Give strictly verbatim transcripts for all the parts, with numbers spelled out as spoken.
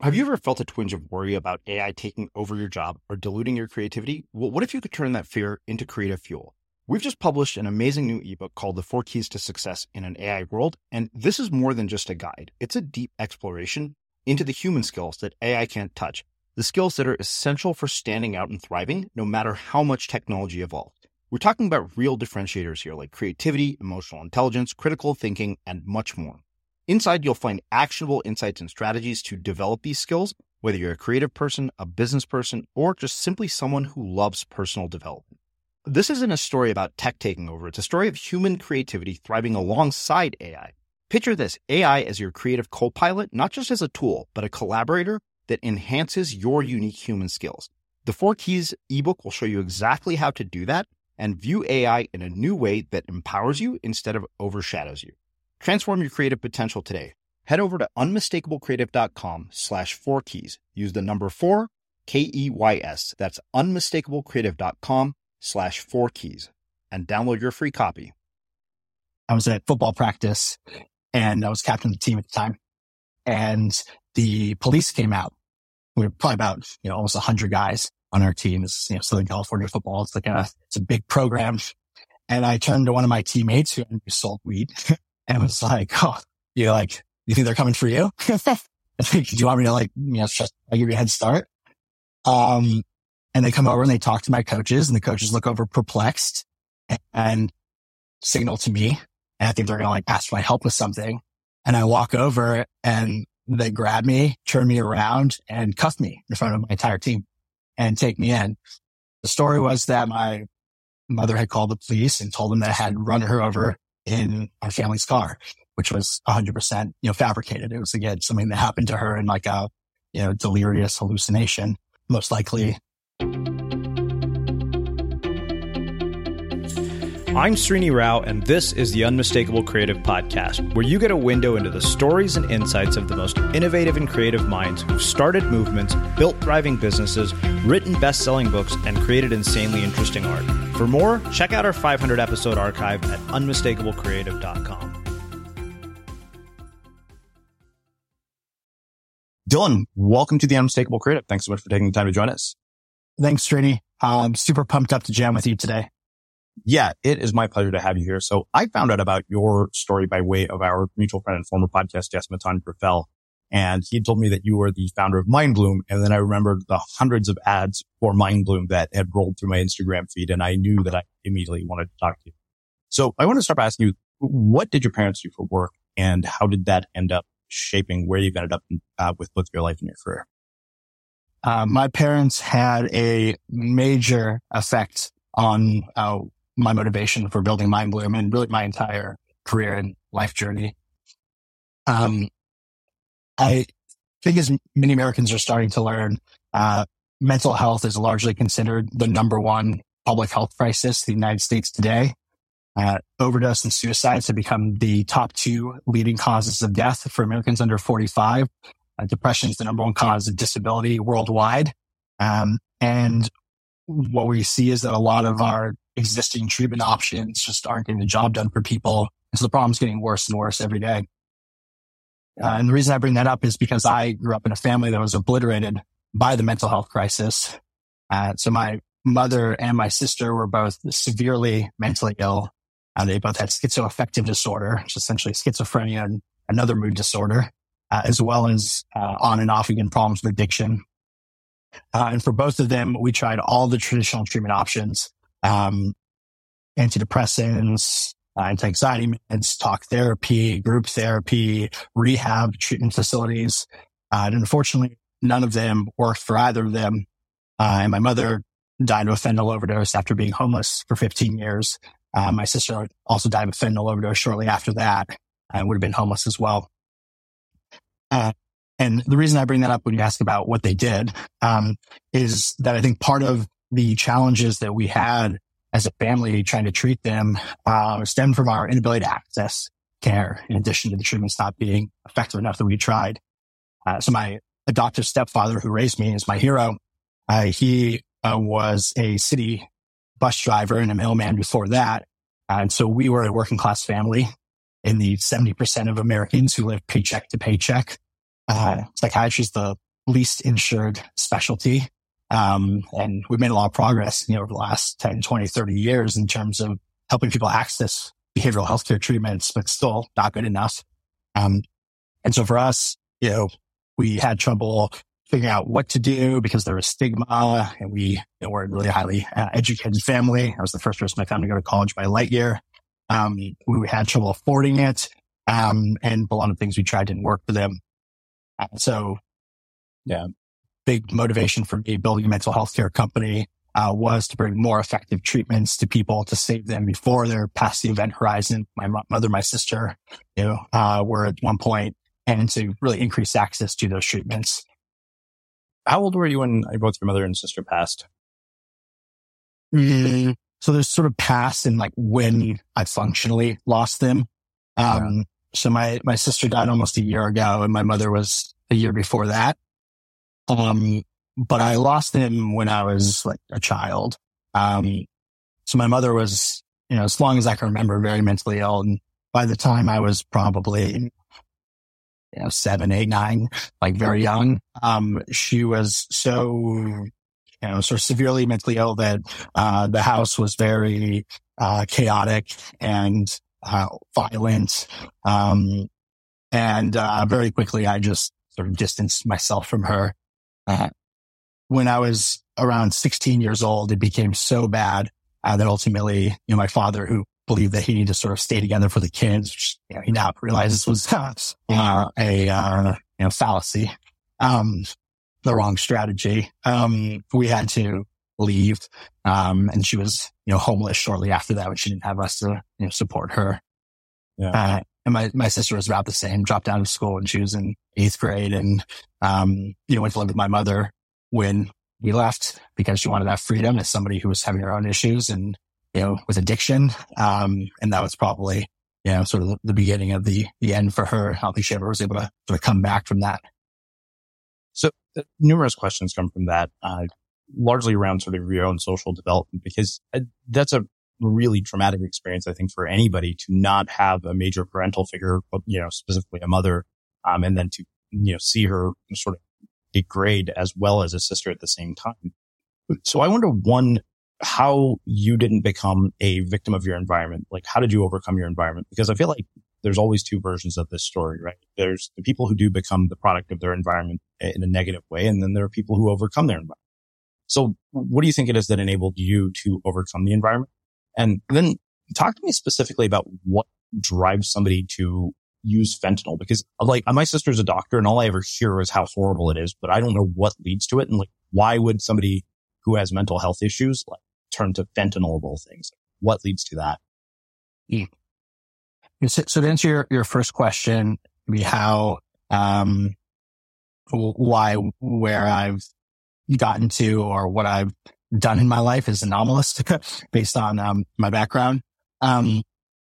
Have you ever felt a twinge of worry about A I taking over your job or diluting your creativity? Well, what if you could turn that fear into creative fuel? We've just published an amazing new ebook called The Four Keys to Success in an A I World, and this is more than just a guide. It's a deep exploration into the human skills that A I can't touch, the skills that are essential for standing out and thriving, no matter how much technology evolves. We're talking about real differentiators here, like creativity, emotional intelligence, critical thinking, and much more. Inside, you'll find actionable insights and strategies to develop these skills, whether you're a creative person, a business person, or just simply someone who loves personal development. This isn't a story about tech taking over. It's a story of human creativity thriving alongside A I. Picture this, A I as your creative co-pilot, not just as a tool, but a collaborator that enhances your unique human skills. The Four Keys ebook will show you exactly how to do that and view A I in a new way that empowers you instead of overshadows you. Transform your creative potential today. Head over to unmistakablecreative.com slash four keys. Use the number four, K E Y S. That's unmistakablecreative.com slash four keys and download your free copy. I was at football practice and I was captain of the team at the time. And the police came out. We were probably about, you know, almost a hundred guys on our team. It's, you know, Southern California football. It's like a, it's a big program. And I turned to one of my teammates who sold weed. And was like, oh, you're like, you think they're coming for you? Do you want me to like, you know, just I give you a head start? Um, and they come over and they talk to my coaches and the coaches look over perplexed and, and signal to me. And I think they're going to like ask for my help with something. And I walk over and they grab me, turn me around and cuff me in front of my entire team and take me in. The story was that my mother had called the police and told them that I had run her over in our family's car, which was one hundred percent, you know, fabricated. It was, again, something that happened to her in like a, you know, delirious hallucination, most likely. I'm Srini Rao, and this is the Unmistakable Creative Podcast, where you get a window into the stories and insights of the most innovative and creative minds who've started movements, built thriving businesses, written best-selling books, and created insanely interesting art. For more, check out our five hundred episode archive at unmistakable creative dot com. Dylan, welcome to the Unmistakable Creative. Thanks so much for taking the time to join us. Thanks, Srini. I'm super pumped up to jam with you today. Yeah, it is my pleasure to have you here. So I found out about your story by way of our mutual friend and former podcast guest, Matan Profel. And he told me that you were the founder of Mindbloom. And then I remembered the hundreds of ads for Mindbloom that had rolled through my Instagram feed. And I knew that I immediately wanted to talk to you. So I want to start by asking you, what did your parents do for work? And how did that end up shaping where you've ended up uh, with both your life and your career? Uh, my parents had a major effect on uh, my motivation for building Mindbloom and really my entire career and life journey. Um, I think as many Americans are starting to learn, uh, mental health is largely considered the number one public health crisis in the United States today. Uh, overdose and suicides have become the top two leading causes of death for Americans under forty-five. Uh, depression is the number one cause of disability worldwide. Um, and what we see is that a lot of our existing treatment options just aren't getting the job done for people. And so the problem's getting worse and worse every day. Uh, and the reason I bring that up is because I grew up in a family that was obliterated by the mental health crisis. Uh, so my mother and my sister were both severely mentally ill. Uh, they both had schizoaffective disorder, which is essentially schizophrenia and another mood disorder, uh, as well as uh, on and off again problems with addiction. Uh, and for both of them, we tried all the traditional treatment options, um, antidepressants, uh, anti-anxiety meds, talk therapy, group therapy, rehab treatment facilities. Uh, and unfortunately, none of them worked for either of them. Uh, and my mother died of a fentanyl overdose after being homeless for fifteen years. Uh, my sister also died of a fentanyl overdose shortly after that and would have been homeless as well. Uh, And the reason I bring that up when you ask about what they did, um, is that I think part of the challenges that we had as a family trying to treat them, uh, stemmed from our inability to access care in addition to the treatments not being effective enough that we tried. Uh, so my adoptive stepfather who raised me is my hero. Uh, he, uh, was a city bus driver and a mailman before that. Uh, and so we were a working class family in the seventy percent of Americans who live paycheck to paycheck. Uh, psychiatry is the least insured specialty. Um, and we made a lot of progress, you know, over the last ten, twenty, thirty years in terms of helping people access behavioral healthcare treatments, but still not good enough. Um, and so for us, you know, we had trouble figuring out what to do because there was stigma, and we you know, were a really highly uh, educated family. I was the first person in my family to go to college by a light year. Um, we had trouble affording it. Um, and a lot of things we tried didn't work for them. Uh, so yeah, big motivation for me building a mental health care company uh, was to bring more effective treatments to people, to save them before they're past the event horizon. My mother, my sister, you know, uh, were at one point, and to really increase access to those treatments. How old were you when both your mother and sister passed? Mm, so there's sort of past and like when I functionally lost them. Um, yeah. So my, my sister died almost a year ago, and my mother was a year before that. Um, but I lost them when I was like a child. Um, so my mother was, you know, as long as I can remember, very mentally ill. And by the time I was probably, you know, seven, eight, nine, like very young, um, she was so, you know, sort of severely mentally ill that, uh, the house was very, uh, chaotic and, uh, violent. Um, and, uh, very quickly I just sort of distanced myself from her. Uh, when I was around sixteen years old, it became so bad, uh, that ultimately, you know, my father, who believed that he needed to sort of stay together for the kids, which, you know, he now realizes was uh, a uh, you know fallacy, um, the wrong strategy. Um, we had to leave, um, and she was you know homeless shortly after that when she didn't have us to you know support her. Yeah. Uh, and my my sister was about the same. Dropped out of school when she was in eighth grade, and um, you know went to live with my mother when we left because she wanted that freedom as somebody who was having her own issues and, you know, with addiction. Um, and that was probably, you know, sort of the beginning of the, the end for her. I don't think she ever was able to sort of come back from that. So uh, numerous questions come from that, uh, largely around sort of your own social development, because uh, that's a really traumatic experience, I think, for anybody to not have a major parental figure, you know, specifically a mother, um, and then to, you know, see her sort of degrade as well as a sister at the same time. So I wonder, one, how you didn't become a victim of your environment. Like, how did you overcome your environment? Because I feel like there's always two versions of this story, right? There's the people who do become the product of their environment in a negative way, and then there are people who overcome their environment. So what do you think it is that enabled you to overcome the environment? And then talk to me specifically about what drives somebody to use fentanyl, because like my sister's a doctor and all I ever hear is how horrible it is, but I don't know what leads to it. And like, why would somebody who has mental health issues like turn to fentanylable things? What leads to that? Mm. So, so to answer your, your first question, maybe how, um, why, where I've gotten to or what I've done in my life is anomalous based on, um, my background. Um,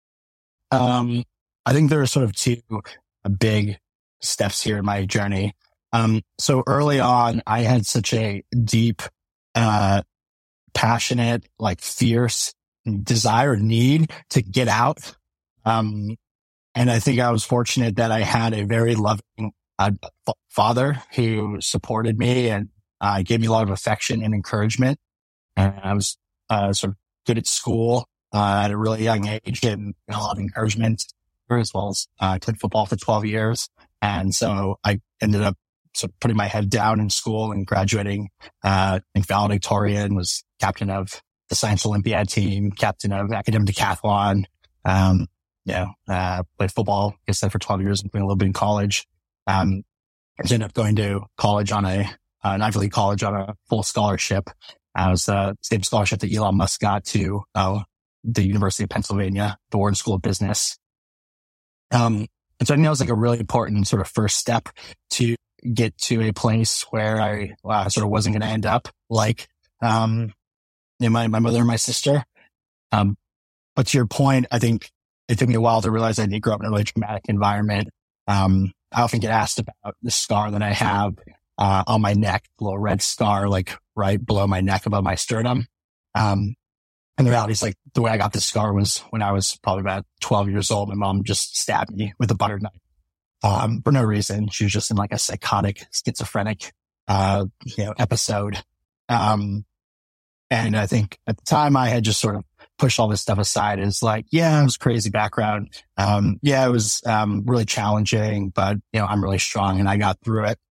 um, I think there are sort of two big steps here in my journey. Um, so early on, I had such a deep, uh, passionate, like fierce desire, need to get out. Um, and I think I was fortunate that I had a very loving uh, f- father who supported me and uh, gave me a lot of affection and encouragement. And I was uh, sort of good at school uh, at a really young age and a lot of encouragement, as well as uh, I played football for twelve years. And so I ended up sort of putting my head down in school and graduating, uh, in valedictorian, was captain of the Science Olympiad team, captain of academic decathlon. Um, you know, uh, played football, like I said, for twelve years and played a little bit in college. Um, I ended up going to college on a, uh, an Ivy League college on a full scholarship. I was, uh, same scholarship that Elon Musk got to, uh, the University of Pennsylvania, the Wharton School of Business. Um, and so I think that was like a really important sort of first step to get to a place where I uh, sort of wasn't going to end up like, um, you know, my, my mother and my sister. Um, but to your point, I think it took me a while to realize I did grow up in a really traumatic environment. Um, I often get asked about the scar that I have, uh, on my neck, a little red scar, like right below my neck above my sternum. Um, And the reality is, like, the way I got this scar was when I was probably about twelve years old. My mom just stabbed me with a butter knife, um, for no reason. She was just in like a psychotic, schizophrenic, uh, you know, episode. Um, and I think at the time I had just sort of pushed all this stuff aside. It's like, yeah, it was a crazy background. Um, yeah, it was, um, really challenging, but you know, I'm really strong and I got through it.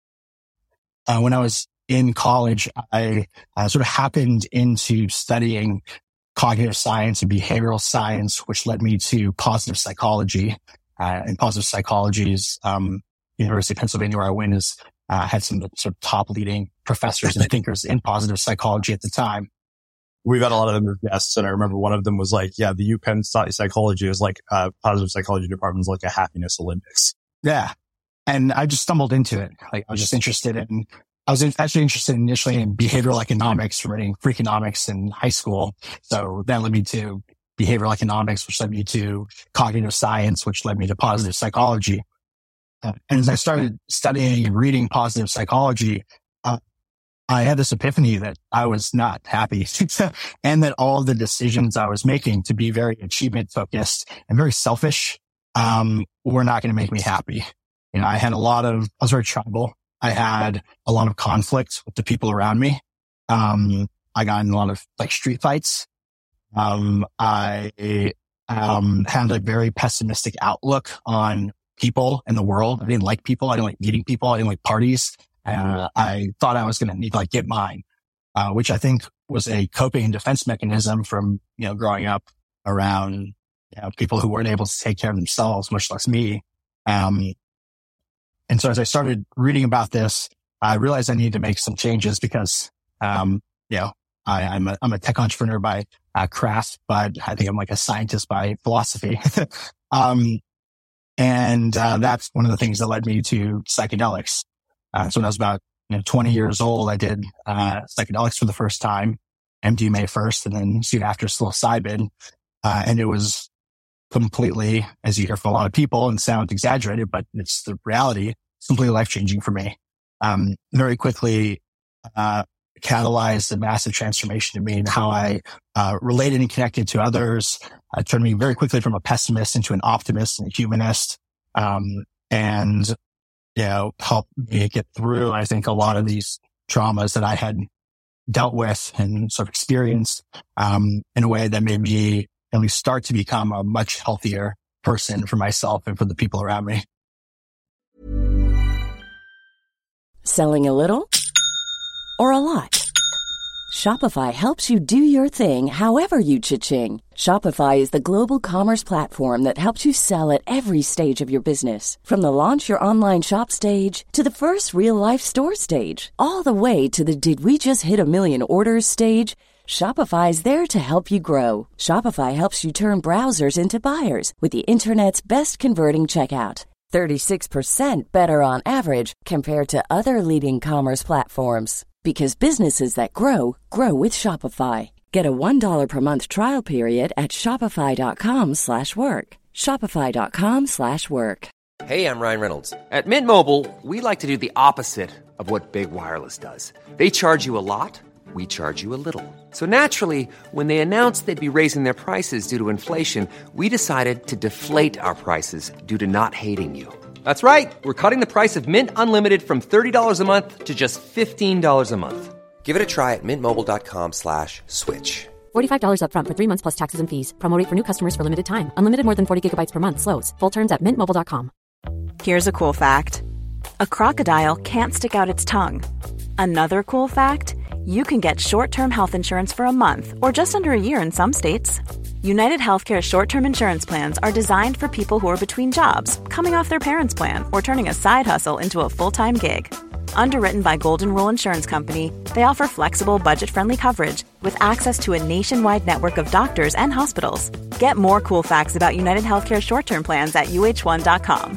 Uh, when I was in college, I uh, sort of happened into studying cognitive science and behavioral science, which led me to positive psychology. Uh, and positive psychology is, um, University of Pennsylvania, where I went, is, uh, had some sort of top leading professors and thinkers in positive psychology at the time. We've had a lot of them as guests, and I remember one of them was like, yeah, the UPenn psychology is like, uh, positive psychology department is like a happiness Olympics. Yeah. And I just stumbled into it. Like, I was just interested in, I was actually interested initially in behavioral economics from reading Freakonomics in high school. So that led me to behavioral economics, which led me to cognitive science, which led me to positive psychology. Uh, and as I started studying and reading positive psychology, uh, I had this epiphany that I was not happy and that all the decisions I was making to be very achievement focused and very selfish, um, were not going to make me happy. You know, I had a lot of, I was very tribal. I had a lot of conflict with the people around me. Um, I got in a lot of like street fights. Um, I, um, had a very pessimistic outlook on people in the world. I didn't like people. I didn't like meeting people. I didn't like parties. Uh, I thought I was going to need to like get mine, uh, which I think was a coping and defense mechanism from, you know, growing up around, you know, people who weren't able to take care of themselves, much less me. Um, and so as I started reading about this, I realized I needed to make some changes because, um, you know, I, I'm a, I'm a tech entrepreneur by uh, craft, but I think I'm like a scientist by philosophy. um, and, uh, that's one of the things that led me to psychedelics. Uh, so when I was about, you know, twenty years old, I did, uh, psychedelics for the first time, M D M A first, and then soon after psilocybin. Uh, and it was completely, as you hear from a lot of people and sounds exaggerated, but it's the reality, completely life-changing for me. Um, very quickly, uh, catalyzed a massive transformation in me and how I, uh, related and connected to others. Uh, turned me very quickly from a pessimist into an optimist and a humanist. Um, and, you know, helped me get through, I think, a lot of these traumas that I had dealt with and sort of experienced, um, in a way that made me at least start to become a much healthier person for myself and for the people around me. Selling a little or a lot? Shopify helps you do your thing however you cha-ching. Shopify is the global commerce platform that helps you sell at every stage of your business. From the launch your online shop stage to the first real life store stage, all the way to the did we just hit a million orders stage. Shopify is there to help you grow. Shopify helps you turn browsers into buyers with the internet's best converting checkout. thirty-six percent better on average compared to other leading commerce platforms. Because businesses that grow, grow with Shopify. Get a one dollar per month trial period at shopify.com slash work. Shopify.com slash work. Hey, I'm Ryan Reynolds. At Mint Mobile, we like to do the opposite of what Big Wireless does. They charge you a lot, we charge you a little. So naturally, when they announced they'd be raising their prices due to inflation, we decided to deflate our prices due to not hating you. That's right. We're cutting the price of Mint Unlimited from thirty dollars a month to just fifteen dollars a month. Give it a try at mintmobile.com slash switch. forty-five dollars up front for three months plus taxes and fees. Promo rate for new customers for limited time. Unlimited more than forty gigabytes per month slows. Full terms at mint mobile dot com. Here's a cool fact. A crocodile can't stick out its tongue. Another cool fact, you can get short-term health insurance for a month or just under a year in some states. United Healthcare short-term insurance plans are designed for people who are between jobs, coming off their parents' plan, or turning a side hustle into a full-time gig. Underwritten by Golden Rule Insurance Company, they offer flexible, budget-friendly coverage with access to a nationwide network of doctors and hospitals. Get more cool facts about United Healthcare short-term plans at U H one dot com.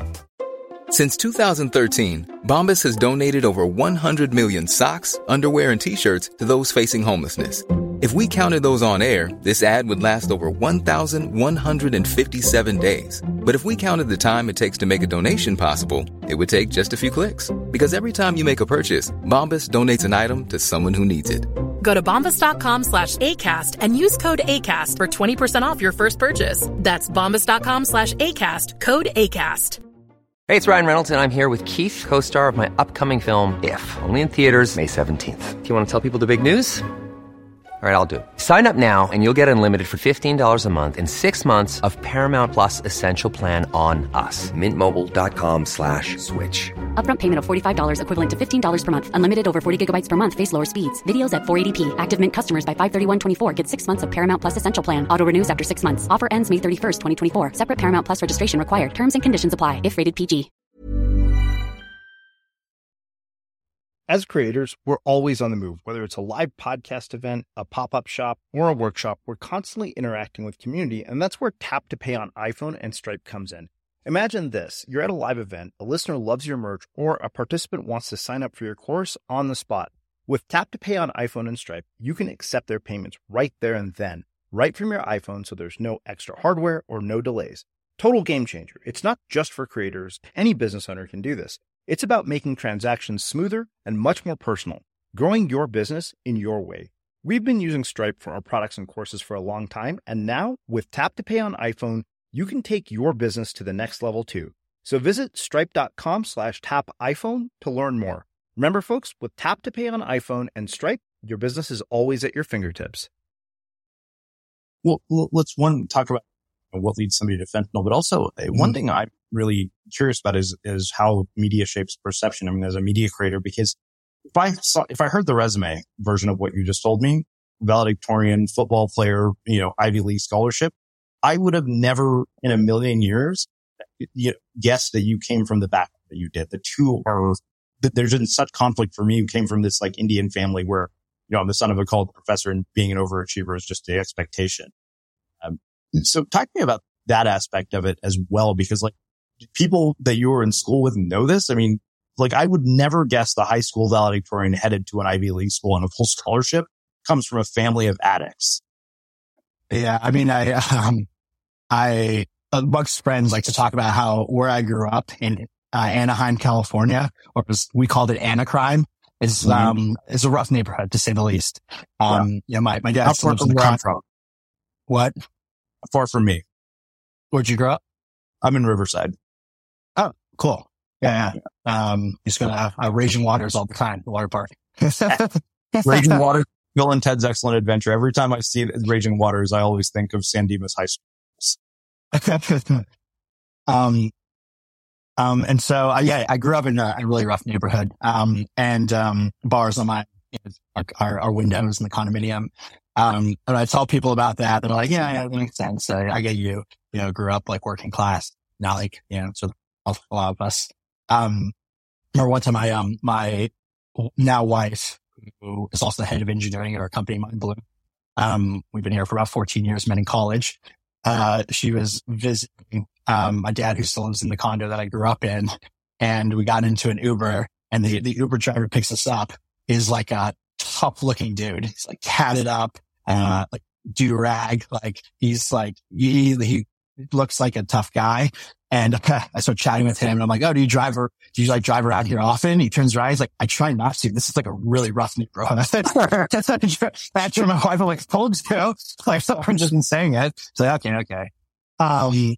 Since two thousand thirteen, Bombas has donated over one hundred million socks, underwear, and T-shirts to those facing homelessness. If we counted those on air, this ad would last over one thousand one hundred fifty-seven days. But if we counted the time it takes to make a donation possible, it would take just a few clicks. Because every time you make a purchase, Bombas donates an item to someone who needs it. Go to bombas.com slash ACAST and use code ACAST for twenty percent off your first purchase. That's bombas.com slash ACAST, code ACAST. Hey, it's Ryan Reynolds, and I'm here with Keith, co-star of my upcoming film, If, only in theaters May seventeenth. Do you want to tell people the big news? All right, I'll do it. Sign up now and you'll get unlimited for fifteen dollars a month and six months of Paramount Plus Essential Plan on us. Mint Mobile dot com slash switch. Upfront payment of forty-five dollars equivalent to fifteen dollars per month. Unlimited over forty gigabytes per month. Face lower speeds. Videos at four eighty p. Active Mint customers by five thirty-one twenty-four get six months of Paramount Plus Essential Plan. Auto renews after six months. Offer ends May thirty-first, twenty twenty-four. Separate Paramount Plus registration required. Terms and conditions apply if rated P G. As creators, we're always on the move. Whether it's a live podcast event, a pop-up shop, or a workshop, we're constantly interacting with community, and that's where Tap to Pay on iPhone and Stripe comes in. Imagine this. You're at a live event, a listener loves your merch, or a participant wants to sign up for your course on the spot. With Tap to Pay on iPhone and Stripe, you can accept their payments right there and then, right from your iPhone, so there's no extra hardware or no delays. Total game changer. It's not just for creators. Any business owner can do this. It's about making transactions smoother and much more personal, growing your business in your way. We've been using Stripe for our products and courses for a long time, and now with Tap to Pay on iPhone, you can take your business to the next level too. So visit stripe.com slash tap iPhone to learn more. Remember, folks, with Tap to Pay on iPhone and Stripe, your business is always at your fingertips. Well, let's one talk about what leads somebody to fentanyl, but also mm-hmm. one thing I'm really curious about is is how media shapes perception. I mean, as a media creator, because if I saw, if I heard the resume version of what you just told me, valedictorian, football player, you know, Ivy League scholarship, I would have never in a million years guessed that you came from the background that you did. The two are, there's been such conflict for me. You came from this like Indian family where, you know, I'm the son of a college professor and being an overachiever is just the expectation. Um, so talk to me about that aspect of it as well, because like people that you were in school with know this. I mean, like I would never guess the high school valedictorian headed to an Ivy League school on a full scholarship comes from a family of addicts. Yeah. I mean, I, um, I, amongst friends like to talk about how where I grew up in uh, Anaheim, California, or as we called it Anacrime, is, mm-hmm. um, is a rough neighborhood to say the least. Um, yeah, yeah my, my dad lives in the country. What? Far from me. Where'd you grow up? I'm in Riverside. Oh, cool. Yeah. yeah. Um, just gonna have uh, Raging Waters all the time, the water park. Raging Waters, Bill and Ted's Excellent Adventure. Every time I see Raging Waters, I always think of San Dimas High Schools. um, um, and so, uh, yeah, I grew up in a, a really rough neighborhood. Um, and, um, bars on my, you know, our, our windows in the condominium. Um, and I tell people about that. They're like, yeah, yeah, that makes sense. I, I get you, you know, grew up like working class, not like, you know, so a lot of us. Um, or one time I, um, my now wife, who is also the head of engineering at our company, MindBloom. Um, we've been here for about fourteen years, met in college. Uh, she was visiting, um, my dad who still lives in the condo that I grew up in. And we got into an Uber and the, the Uber driver picks us up is like a tough looking dude. He's like tatted up, uh, like do-rag. Like he's like, he, he looks like a tough guy. And uh, I start chatting with him and I'm like, oh, do you drive her? Do you like drive around here often? He turns around. He's like, I try not to. This is like a really rough neighborhood. That's actually my wife. I'm like, told you. Like, so I'm just been saying it. So okay, okay. Um,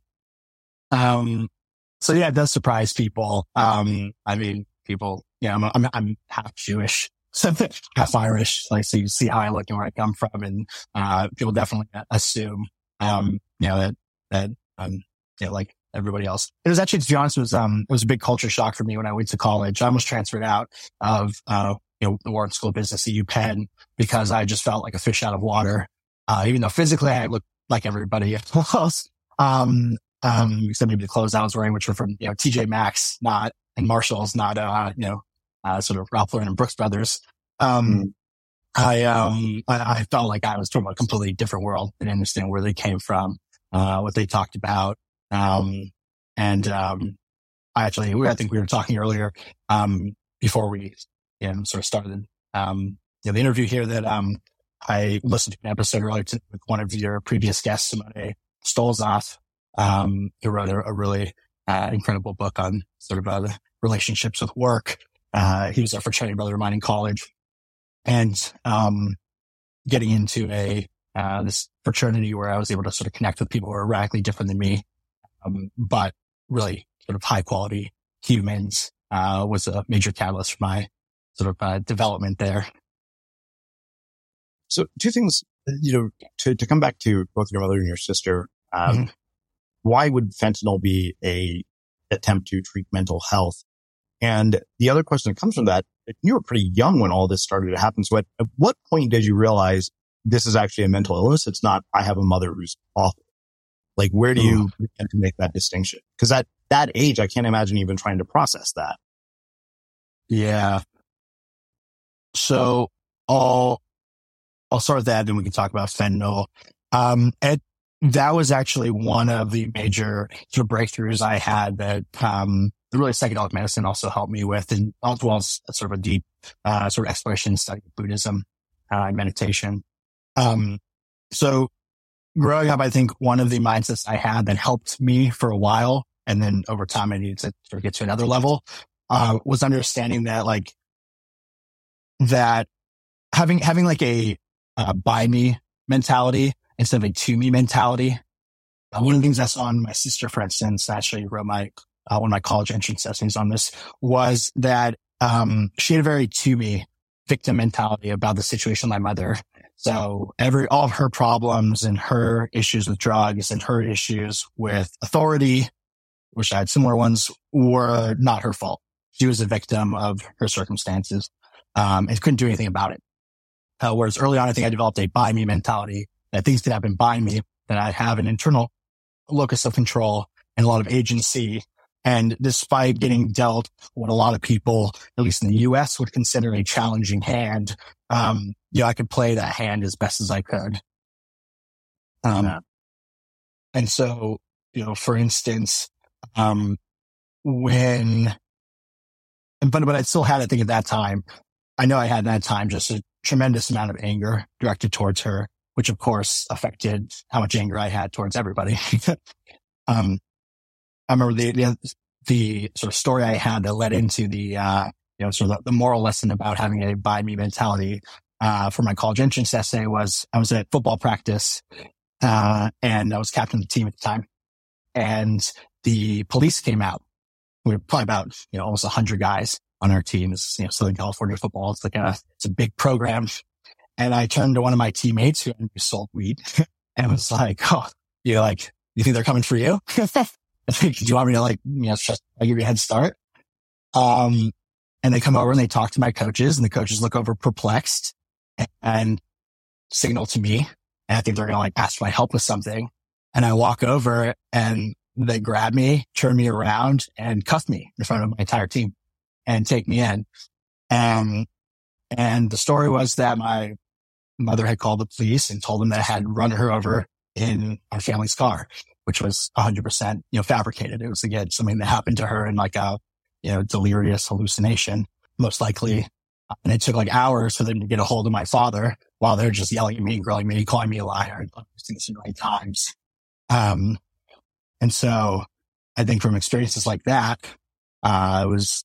um, so yeah, it does surprise people. Um, I mean, people, yeah, I'm, I'm, I'm half Jewish, half Irish. Like, so you see how I look and where I come from. And, uh, people definitely assume, um, you know, that, that, um, you know, like, everybody else. It was actually, to be honest, it was, um, it was a big culture shock for me when I went to college. I almost transferred out of, uh, you know, the Wharton School of Business at UPenn because I just felt like a fish out of water. Uh, even though physically I looked like everybody else. Um, um, except maybe the clothes I was wearing, which were from, you know, T J Maxx, not, and Marshalls, not, uh, you know, uh, sort of Ralph Lauren and Brooks Brothers. Um, I, um, I, I felt like I was from a completely different world and understand where they came from, uh, what they talked about. Um, and, um, I actually, I think we were talking earlier, um, before we, you know, sort of started, um, you know, the interview here that, um, I listened to an episode earlier to, with one of your previous guests, Simone Stolzoff, um, who wrote a, a really, uh, incredible book on sort of, uh, the relationships with work. Uh, he was a fraternity brother of mine in college and, um, getting into a, uh, this fraternity where I was able to sort of connect with people who are radically different than me. Um, but really sort of high quality humans uh, was a major catalyst for my sort of uh, development there. So two things, you know, to, to come back to both your mother and your sister, um, mm-hmm. why would fentanyl be a attempt to treat mental health? And the other question that comes from that, you were pretty young when all this started to happen. So at, at what point did you realize this is actually a mental illness? It's not, I have a mother who's awful. Like, where do you begin to make that distinction? Because at that age, I can't imagine even trying to process that. Yeah. So I'll, I'll start with that, and we can talk about fentanyl. Um, and that was actually one of the major sort of breakthroughs I had that, um, really psychedelic medicine also helped me with, and as well as sort of a deep, uh, sort of exploration and study of Buddhism, uh, and meditation. Um, so growing up, I think one of the mindsets I had that helped me for a while, and then over time I needed to sort of get to another level, uh, was understanding that like, that having, having like a, uh, by me mentality instead of a to me mentality. Uh, one of the things I saw in my sister, for instance, actually wrote my, uh, one of my college entrance essays on this, was that, um, she had a very to me victim mentality about the situation with my mother. So every, all of her problems and her issues with drugs and her issues with authority, which I had similar ones, were not her fault. She was a victim of her circumstances, um, and couldn't do anything about it. Uh, whereas early on, I think I developed a by me mentality, that things could happen by me, that I have an internal locus of control and a lot of agency. And despite getting dealt what a lot of people, at least in the U S, would consider a challenging hand, um, you know, I could play that hand as best as I could. Um, yeah. And so, you know, for instance, um, when, but, but I still had, I think at that time, I know I had at that time just a tremendous amount of anger directed towards her, which of course affected how much anger I had towards everybody. um, I remember the, the, the sort of story I had that led into the, uh, you know, sort of the, the moral lesson about having a by me mentality, uh, for my college entrance essay was I was at football practice, uh, and I was captain of the team at the time, and the police came out. We were probably about, you know, almost a hundred guys on our team. It's, you know, Southern California football. It's like a, it's a big program. And I turned to one of my teammates who sold weed and was like, oh, you like, you think they're coming for you? Do you want me to like, you know, just I'll give you a head start? Um, and they come over and they talk to my coaches, and the coaches look over perplexed and, and signal to me. And I think they're going to like ask for my help with something. And I walk over and they grab me, turn me around and cuff me in front of my entire team and take me in. Um, and the story was that my mother had called the police and told them that I had run her over in our family's car, which was one hundred percent, you know, fabricated. It was, again, something that happened to her in like a, you know, delirious hallucination, most likely. And it took like hours for them to get a hold of my father while they're just yelling at me, grilling me, calling me a liar, and using this in the right times. Um, and so I think from experiences like that, uh, it was,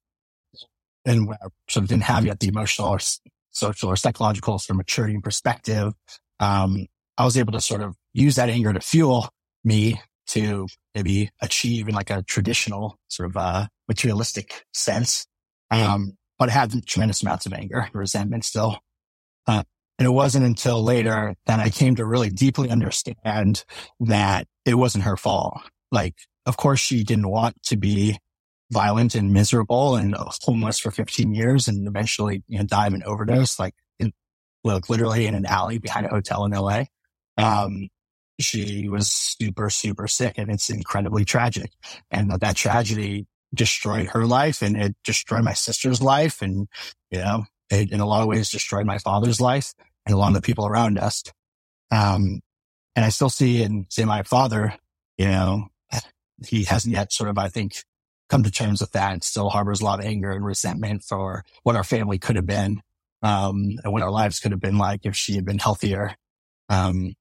and I sort of didn't have yet the emotional or social or psychological sort of maturity and perspective. Um, I was able to sort of use that anger to fuel me to maybe achieve in like a traditional sort of, uh, materialistic sense. Um, but I had tremendous amounts of anger, resentment still. Uh, and it wasn't until later that I came to really deeply understand that it wasn't her fault. Like, of course she didn't want to be violent and miserable and homeless for fifteen years and eventually, you know, die of an overdose, like in, like literally in an alley behind a hotel in L A. Um, she was super, super sick, and it's incredibly tragic. And that tragedy destroyed her life, and it destroyed my sister's life. And, you know, it in a lot of ways destroyed my father's life and a lot of the people around us. Um, and I still see and see my father, you know, he hasn't yet sort of, I think, come to terms with that, and still harbors a lot of anger and resentment for what our family could have been, um, and what our lives could have been like if she had been healthier. Um,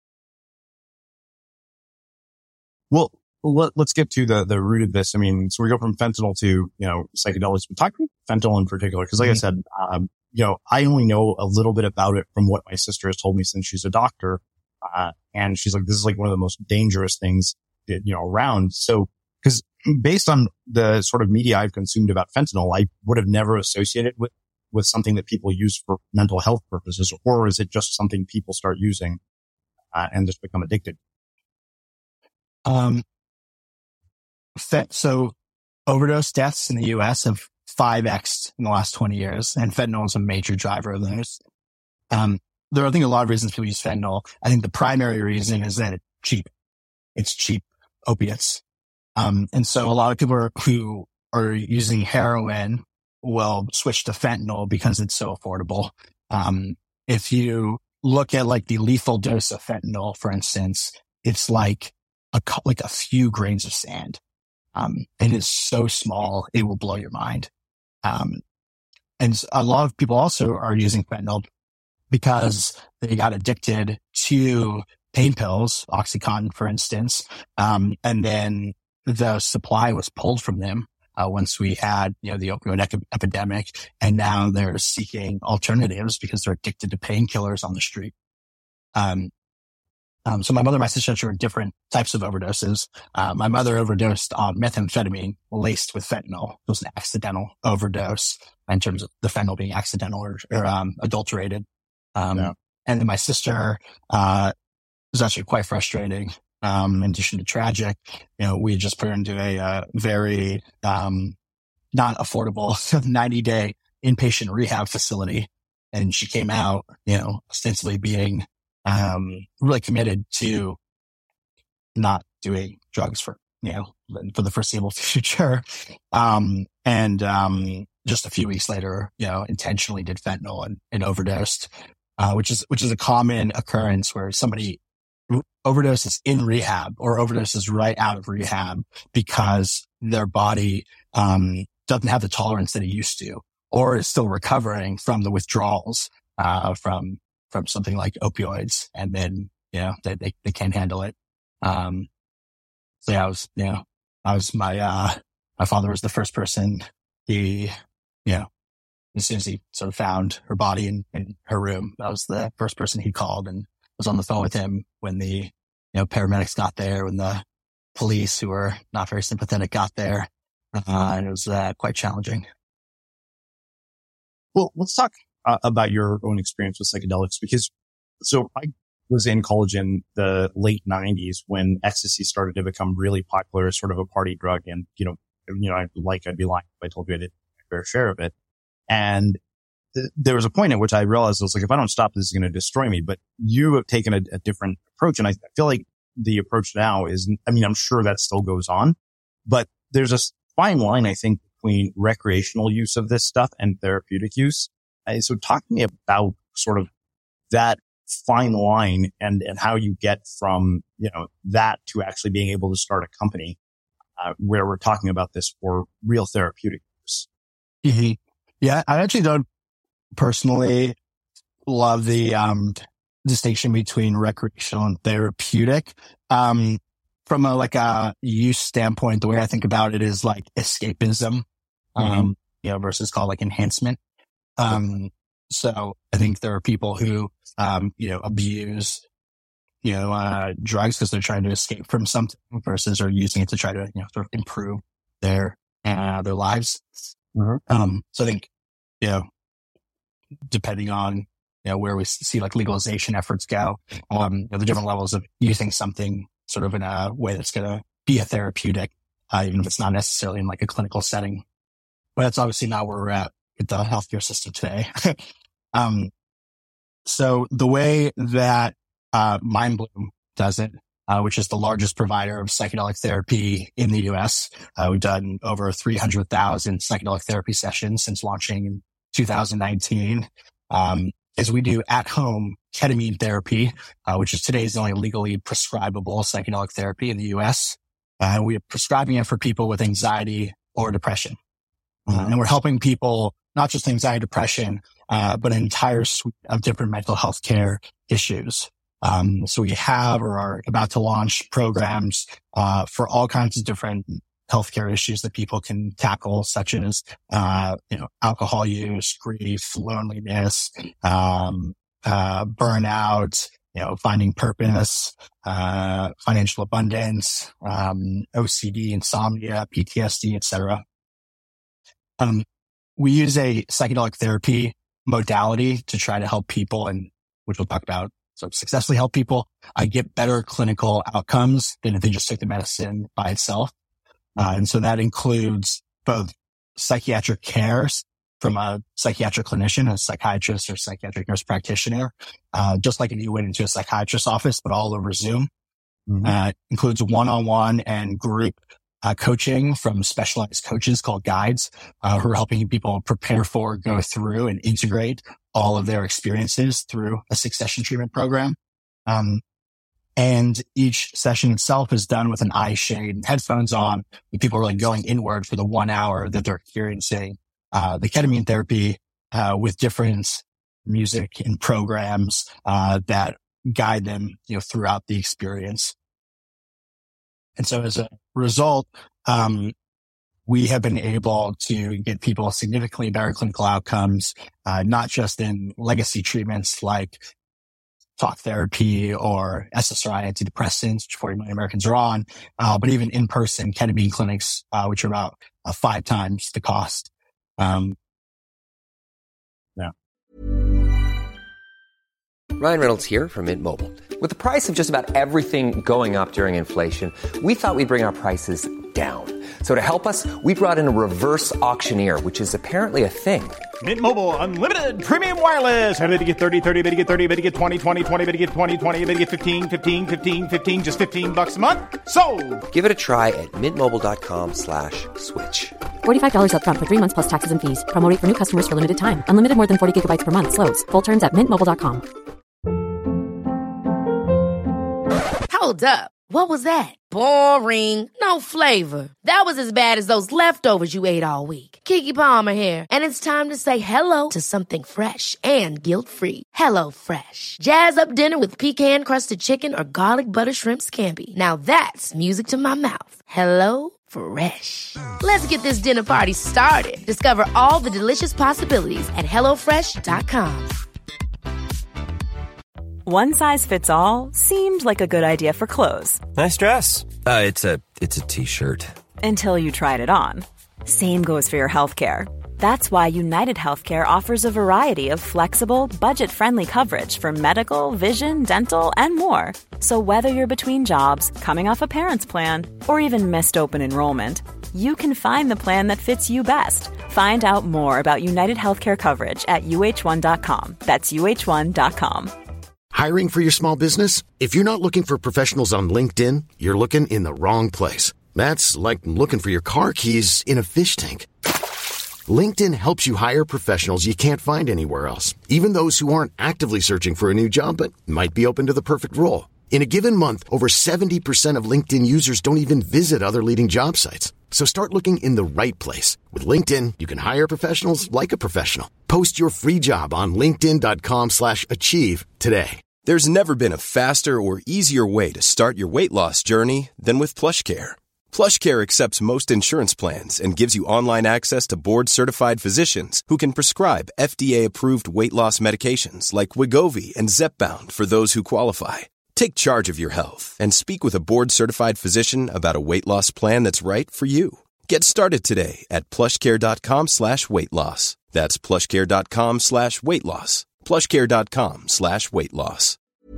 well, let, let's get to the, the root of this. I mean, so we go from fentanyl to, you know, psychedelics, but talk about fentanyl in particular, because like mm-hmm. I said, um, you know, I only know a little bit about it from what my sister has told me since she's a doctor. Uh, and she's like, this is like one of the most dangerous things, you know, around. So, because based on the sort of media I've consumed about fentanyl, I would have never associated with, with something that people use for mental health purposes, or is it just something people start using uh, and just become addicted? Um, so overdose deaths in the U S have five X'd in the last twenty years, and fentanyl is a major driver of those. Um, there are, I think, a lot of reasons people use fentanyl. I think the primary reason is that it's cheap. It's cheap opiates. Um, and so a lot of people are, who are using heroin will switch to fentanyl because it's so affordable. Um, if you look at like the lethal dose of fentanyl, for instance, it's like a, like a few grains of sand. Um, it is so small, it will blow your mind. Um, and a lot of people also are using fentanyl because they got addicted to pain pills, OxyContin, for instance. Um, and then the supply was pulled from them, uh, once we had, you know, the opioid ec- epidemic. And now they're seeking alternatives because they're addicted to painkillers on the street. Um, um, so my mother and my sister were different types of overdoses. Uh, my mother overdosed on methamphetamine laced with fentanyl. It was an accidental overdose in terms of the fentanyl being accidental or, or um, adulterated. Um, yeah. And then my sister, uh, was actually quite frustrating. Um, in addition to tragic, you know, we just put her into a, uh, very, um, not affordable ninety day inpatient rehab facility. And she came out, you know, ostensibly being, um, really committed to not doing drugs for, you know, for the foreseeable future. Um, and, um, just a few weeks later, you know, intentionally did fentanyl and, and overdosed, uh, which is, which is a common occurrence where somebody overdoses in rehab or overdoses right out of rehab because their body, um, doesn't have the tolerance that it used to, or is still recovering from the withdrawals, uh, from, from something like opioids. And then, you know, they, they, they can't handle it. Um, so yeah, I was, you know, I was my, uh, my father was the first person he, you know, as soon as he sort of found her body in, in her room, I was the first person he called and was on the phone with him when the, you know, paramedics got there, when the police, who were not very sympathetic, got there. Uh, and it was uh, quite challenging. Well, let's talk uh, about your own experience with psychedelics, because so I was in college in the late nineties when ecstasy started to become really popular as sort of a party drug. And, you know, you know, I'd like, I'd be lying if I told you I did my fair share of it. And th- there was a point at which I realized I was like, if I don't stop, this is going to destroy me. But you have taken a, a different approach. And I feel like the approach now is, I mean, I'm sure that still goes on, but there's a fine line, I think, between recreational use of this stuff and therapeutic use. Uh, so talk to me about sort of that fine line and, and how you get from, you know, that to actually being able to start a company, uh, where we're talking about this for real therapeutic use. Mm-hmm. Yeah, I actually don't personally love the, um, distinction between recreational and therapeutic. Um, from a, like a use standpoint, the way I think about it is like escapism, um, mm-hmm. you know, versus called like enhancement. Um, so I think there are people who, um, you know, abuse, you know, uh, drugs because they're trying to escape from something versus are using it to try to, you know, sort of improve their, uh, their lives. Mm-hmm. Um, so I think, you know, depending on, you know, where we see like legalization efforts go, um, you know, the different levels of using something sort of in a way that's going to be a therapeutic, uh, even if it's not necessarily in like a clinical setting. But that's obviously not where we're at with the healthcare system today. um, so the way that, uh, Mindbloom does it, uh, which is the largest provider of psychedelic therapy in the U S, uh, we've done over three hundred thousand psychedelic therapy sessions since launching in two thousand nineteen, um, is we do at-home ketamine therapy, uh, which is today's only legally prescribable psychedelic therapy in the U S. Uh, we are prescribing it for people with anxiety or depression. Uh, and we're helping people, not just anxiety, depression, uh, but an entire suite of different mental health care issues. Um, so we have or are about to launch programs, uh, for all kinds of different healthcare issues that people can tackle, such as, uh, you know, alcohol use, grief, loneliness, um, uh, burnout, you know, finding purpose, uh, financial abundance, um, O C D, insomnia, P T S D, et cetera. Um, we use a psychedelic therapy modality to try to help people, and which we'll talk about, so successfully help people uh, get better clinical outcomes than if they just took the medicine by itself. Uh, and so that includes both psychiatric cares from a psychiatric clinician, a psychiatrist or psychiatric nurse practitioner, uh, just like if you went into a psychiatrist's office, but all over Zoom. Mm-hmm. Uh, includes one-on-one and group uh, coaching from specialized coaches called guides, uh, who are helping people prepare for, go through, and integrate all of their experiences through a succession treatment program. Um, and each session itself is done with an eye shade and headphones on, with people really going inward for the one hour that they're experiencing Uh, the ketamine therapy, uh, with different music and programs, uh, that guide them, you know, throughout the experience. And so as a result, um, we have been able to get people significantly better clinical outcomes, uh, not just in legacy treatments like talk therapy or S S R I antidepressants, which forty million Americans are on, uh, but even in-person ketamine clinics, uh, which are about uh, five times the cost. Um, yeah. Ryan Reynolds here from Mint Mobile. With the price of just about everything going up during inflation, we thought we'd bring our prices down. So to help us, we brought in a reverse auctioneer, which is apparently a thing. Mint Mobile Unlimited Premium Wireless. How to get thirty, thirty, how to get thirty, how to get twenty, twenty, twenty, how to get twenty, twenty, how to get fifteen, fifteen, fifteen, fifteen, just fifteen bucks a month? Sold! Give it a try at mintmobile.com slash switch. forty-five dollars up front for three months plus taxes and fees. Promo rate for new customers for limited time. Unlimited more than forty gigabytes per month. Slows full terms at mint mobile dot com. Hold up. What was that? Boring. No flavor. That was as bad as those leftovers you ate all week. Keke Palmer here. And it's time to say hello to something fresh and guilt-free. Hello Fresh. Jazz up dinner with pecan-crusted chicken or garlic butter shrimp scampi. Now that's music to my mouth. Hello Fresh. Let's get this dinner party started. Discover all the delicious possibilities at hello fresh dot com. One size fits all seemed like a good idea for clothes. Nice dress. Uh, it's a it's a t-shirt. Until you tried it on. Same goes for your healthcare. That's why United Healthcare offers a variety of flexible, budget-friendly coverage for medical, vision, dental, and more. So whether you're between jobs, coming off a parent's plan, or even missed open enrollment, you can find the plan that fits you best. Find out more about United Healthcare coverage at U H one dot com. That's U H one dot com. Hiring for your small business? If you're not looking for professionals on LinkedIn, you're looking in the wrong place. That's like looking for your car keys in a fish tank. LinkedIn helps you hire professionals you can't find anywhere else, even those who aren't actively searching for a new job but might be open to the perfect role. In a given month, over seventy percent of LinkedIn users don't even visit other leading job sites. So start looking in the right place. With LinkedIn, you can hire professionals like a professional. Post your free job on linkedin dot com slash achieve today. There's never been a faster or easier way to start your weight loss journey than with PlushCare. PlushCare accepts most insurance plans and gives you online access to board-certified physicians who can prescribe F D A-approved weight loss medications like Wegovy and Zepbound for those who qualify. Take charge of your health and speak with a board-certified physician about a weight loss plan that's right for you. Get started today at plushcare.com slash weight loss. That's plushcare.com slash weight loss. plushcare.com slash weight loss.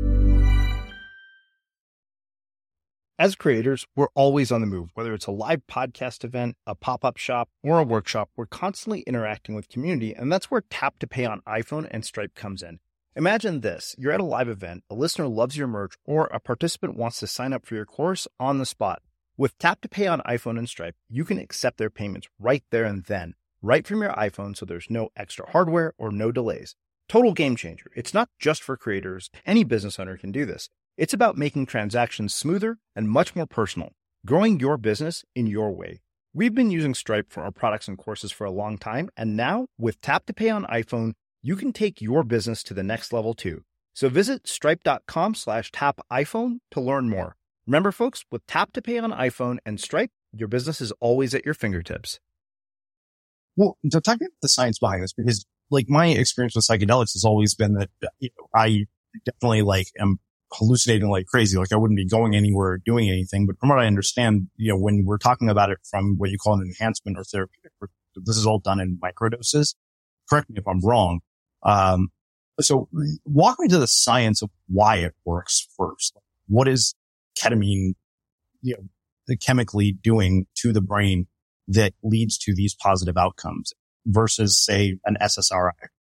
As creators, we're always on the move. Whether it's a live podcast event, a pop-up shop, or a workshop, we're constantly interacting with community, and that's where Tap to Pay on iPhone and Stripe comes in. Imagine this. You're at a live event, a listener loves your merch, or a participant wants to sign up for your course on the spot. With Tap to Pay on iPhone and Stripe, you can accept their payments right there and then, right from your iPhone, so there's no extra hardware or no delays. Total game changer. It's not just for creators. Any business owner can do this. It's about making transactions smoother and much more personal, growing your business in your way. We've been using Stripe for our products and courses for a long time, and now with Tap to Pay on iPhone, you can take your business to the next level too. So visit stripe.com slash tap iPhone to learn more. Remember, folks, with Tap to Pay on iPhone and Stripe, your business is always at your fingertips. Well, so talking about the science behind this, because like my experience with psychedelics has always been that, you know, I definitely like am hallucinating like crazy. Like I wouldn't be going anywhere or doing anything. But from what I understand, you know, when we're talking about it from what you call an enhancement or therapeutic, this is all done in microdoses. Correct me if I'm wrong. Um, so walk me to the science of why it works first. What is ketamine, you know, chemically doing to the brain that leads to these positive outcomes versus, say, an S S R I?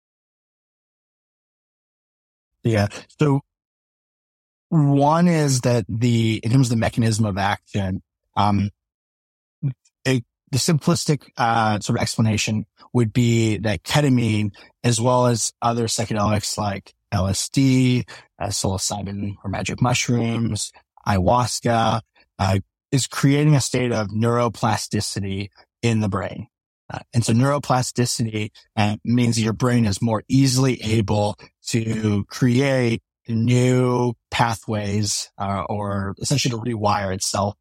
Yeah. So one is that the, in terms of the mechanism of action, um, a, the simplistic, uh, sort of explanation would be that ketamine, as well as other psychedelics like L S D, uh, psilocybin or magic mushrooms, ayahuasca, uh, is creating a state of neuroplasticity in the brain. Uh, and so neuroplasticity uh, means your brain is more easily able to create new pathways uh, or essentially to rewire itself.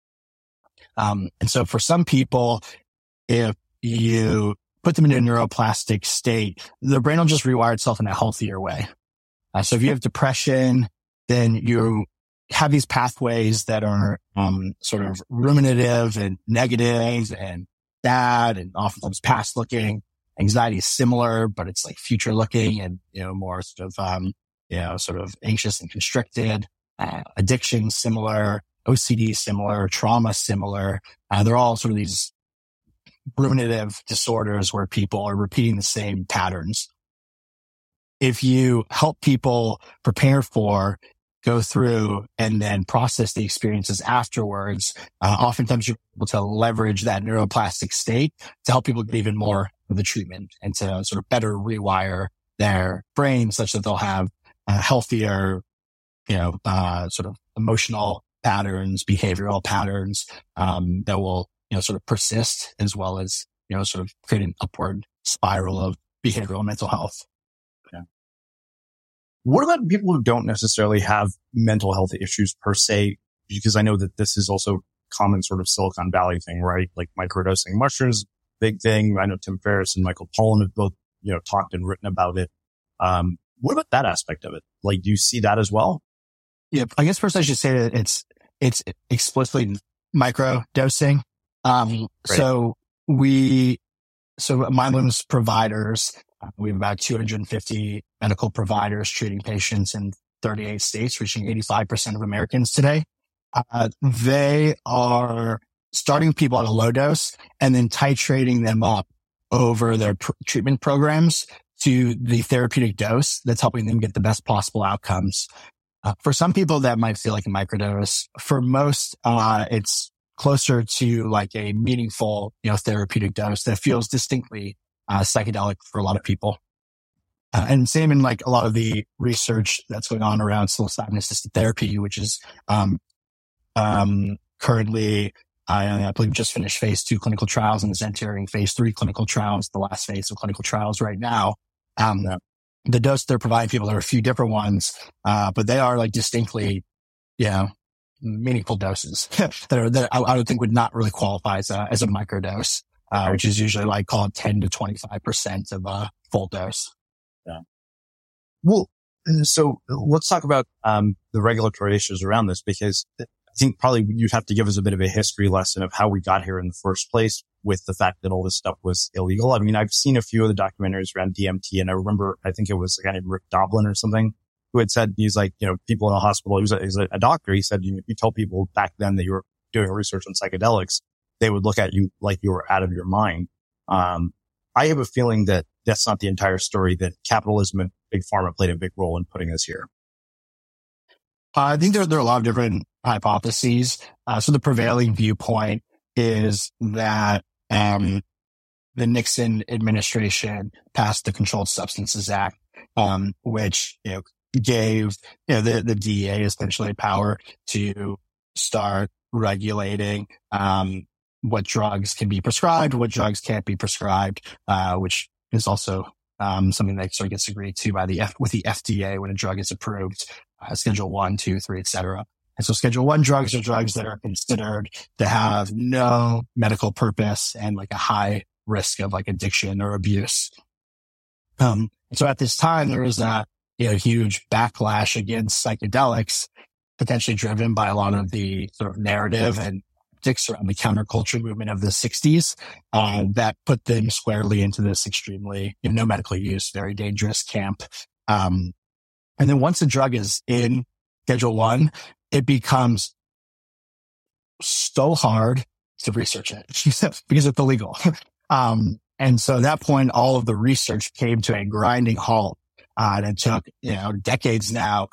Um, and so for some people, if you put them in a neuroplastic state, the brain will just rewire itself in a healthier way. Uh, so if you have depression, then you have these pathways that are um, sort of ruminative and negative and sad and oftentimes past looking. Anxiety is similar, but it's like future looking and, you know, more sort of, um, you know, sort of anxious and constricted. Uh, addiction similar, O C D similar, trauma similar. Uh, they're all sort of these ruminative disorders where people are repeating the same patterns. If you help people prepare for, go through, and then process the experiences afterwards, uh, oftentimes you're able to leverage that neuroplastic state to help people get even more of the treatment and to sort of better rewire their brain such that they'll have uh, healthier, you know, uh, sort of emotional patterns, behavioral patterns, um, that will, you know, sort of persist as well as, you know, sort of create an upward spiral of behavioral and mental health. Yeah. What about people who don't necessarily have mental health issues per se? Because I know that this is also common sort of Silicon Valley thing, right? Like microdosing mushrooms, big thing. I know Tim Ferriss and Michael Pollan have both, you know, talked and written about it. Um, what about that aspect of it? Like, do you see that as well? Yeah, I guess first I should say that it's, it's explicitly micro dosing. Um, Right. so we, so MindBloom's providers, uh, we have about two hundred fifty medical providers treating patients in thirty-eight states, reaching eighty-five percent of Americans today. Uh, they are starting people at a low dose and then titrating them up over their pr- treatment programs to the therapeutic dose that's helping them get the best possible outcomes. Uh, for some people, that might feel like a microdose. For most, uh, it's closer to like a meaningful, you know, therapeutic dose that feels distinctly uh, psychedelic for a lot of people. Uh, and same in like a lot of the research that's going on around psilocybin assisted therapy, which is um, um, currently, I, I believe, just finished phase two clinical trials and is entering phase three clinical trials, the last phase of clinical trials right now. Um, the dose they're providing people, there are a few different ones, uh, but they are like distinctly, you know, meaningful doses that are, that I, I would think would not really qualify as a, as a microdose, uh, which is usually like call it ten to twenty-five percent of a full dose. Yeah. Well, so let's talk about, um, the regulatory issues around this, because I think probably you'd have to give us a bit of a history lesson of how we got here in the first place with the fact that all this stuff was illegal. I mean, I've seen a few of the documentaries around D M T, and I remember, I think it was a guy named Rick Doblin or something who had said, he's like, you know, people in a hospital, he was a, he was a doctor. He said, you, you tell people back then that you were doing research on psychedelics, they would look at you like you were out of your mind. Um, I have a feeling that that's not the entire story, that capitalism and big pharma played a big role in putting us here. Uh, I think there, there are a lot of different hypotheses. Uh, so the prevailing viewpoint is that um, the Nixon administration passed the Controlled Substances Act, um, which, you know, gave, you know, the, the D E A essentially power to start regulating um, what drugs can be prescribed, what drugs can't be prescribed, uh, which is also um, something that sort of gets agreed to by the F- with the F D A when a drug is approved, uh, Schedule one, two, three, et cetera. And so Schedule one drugs are drugs that are considered to have no medical purpose and like a high risk of like addiction or abuse. Um, so at this time, there was a, you know, huge backlash against psychedelics, potentially driven by a lot of the sort of narrative and politics around the counterculture movement of the sixties, uh, that put them squarely into this extremely, you know, no medical use, very dangerous camp. Um, and then once a drug is in Schedule One, it becomes so hard to research it because it's illegal. Um, and so at that point, all of the research came to a grinding halt. Uh, and it took, you know, decades now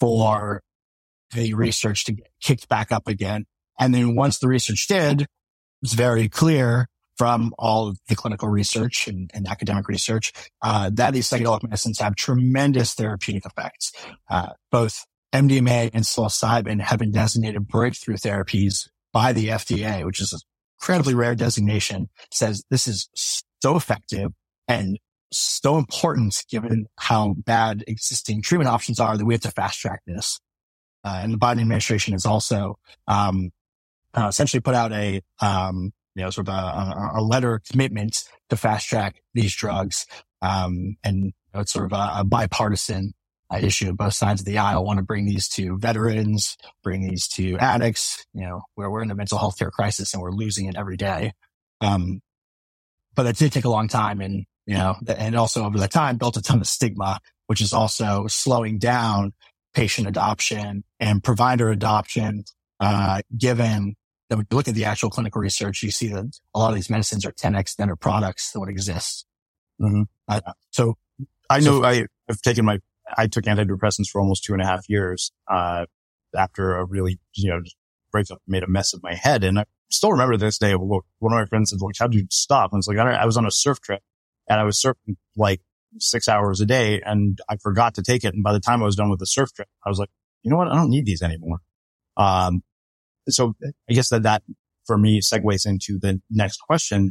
for the research to get kicked back up again. And then once the research did, it's very clear from all of the clinical research and, and academic research, uh, that these psychedelic medicines have tremendous therapeutic effects. Uh, both M D M A and psilocybin have been designated breakthrough therapies by the F D A, which is an incredibly rare designation. Says this is so effective and so important given how bad existing treatment options are that we have to fast track this. Uh, and the Biden administration has also, um, uh, essentially put out a, um, you know, sort of a, a letter commitment to fast track these drugs. Um, and you know, it's sort of a, a bipartisan uh, issue. Both sides of the aisle want to bring these to veterans, bring these to addicts, you know, where we're in a mental health care crisis and we're losing it every day. Um, but that did take a long time. And, you know, and also over the time built a ton of stigma, which is also slowing down patient adoption and provider adoption, uh, given that when you look at the actual clinical research, you see that a lot of these medicines are ten x better products than what exists. Mm-hmm. Uh, so I know so, I have taken my, I took antidepressants for almost two and a half years, uh, after a really, you know, breakup made a mess of my head. And I still remember this day, one of my friends said, like, how'd you stop? And it's like, I, I was on a surf trip and I was surfing like six hours a day and I forgot to take it. And by the time I was done with the surf trip, I was like, you know what? I don't need these anymore. Um, so I guess that that for me segues into the next question.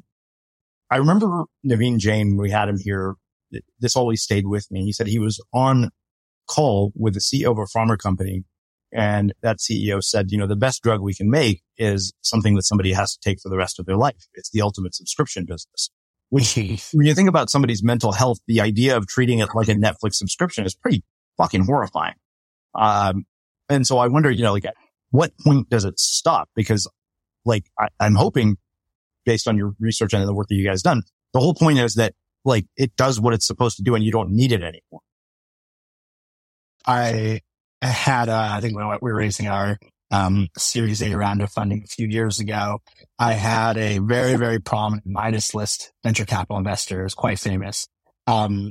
I remember Naveen Jain, we had him here. This always stayed with me. He said he was on call with the C E O of a pharma company. And that C E O said, you know, the best drug we can make is something that somebody has to take for the rest of their life. It's the ultimate subscription business. Which, when you think about somebody's mental health, the idea of treating it like a Netflix subscription is pretty fucking horrifying. Um, and so I wonder, you know, like, at what point does it stop? Because, like, I, I'm hoping, based on your research and the work that you guys done, the whole point is that, like, it does what it's supposed to do and you don't need it anymore. I had, uh, I think when we were raising our um Series A round of funding a few years ago, I had a very, very prominent Midas list venture capital investor, who's quite famous, um,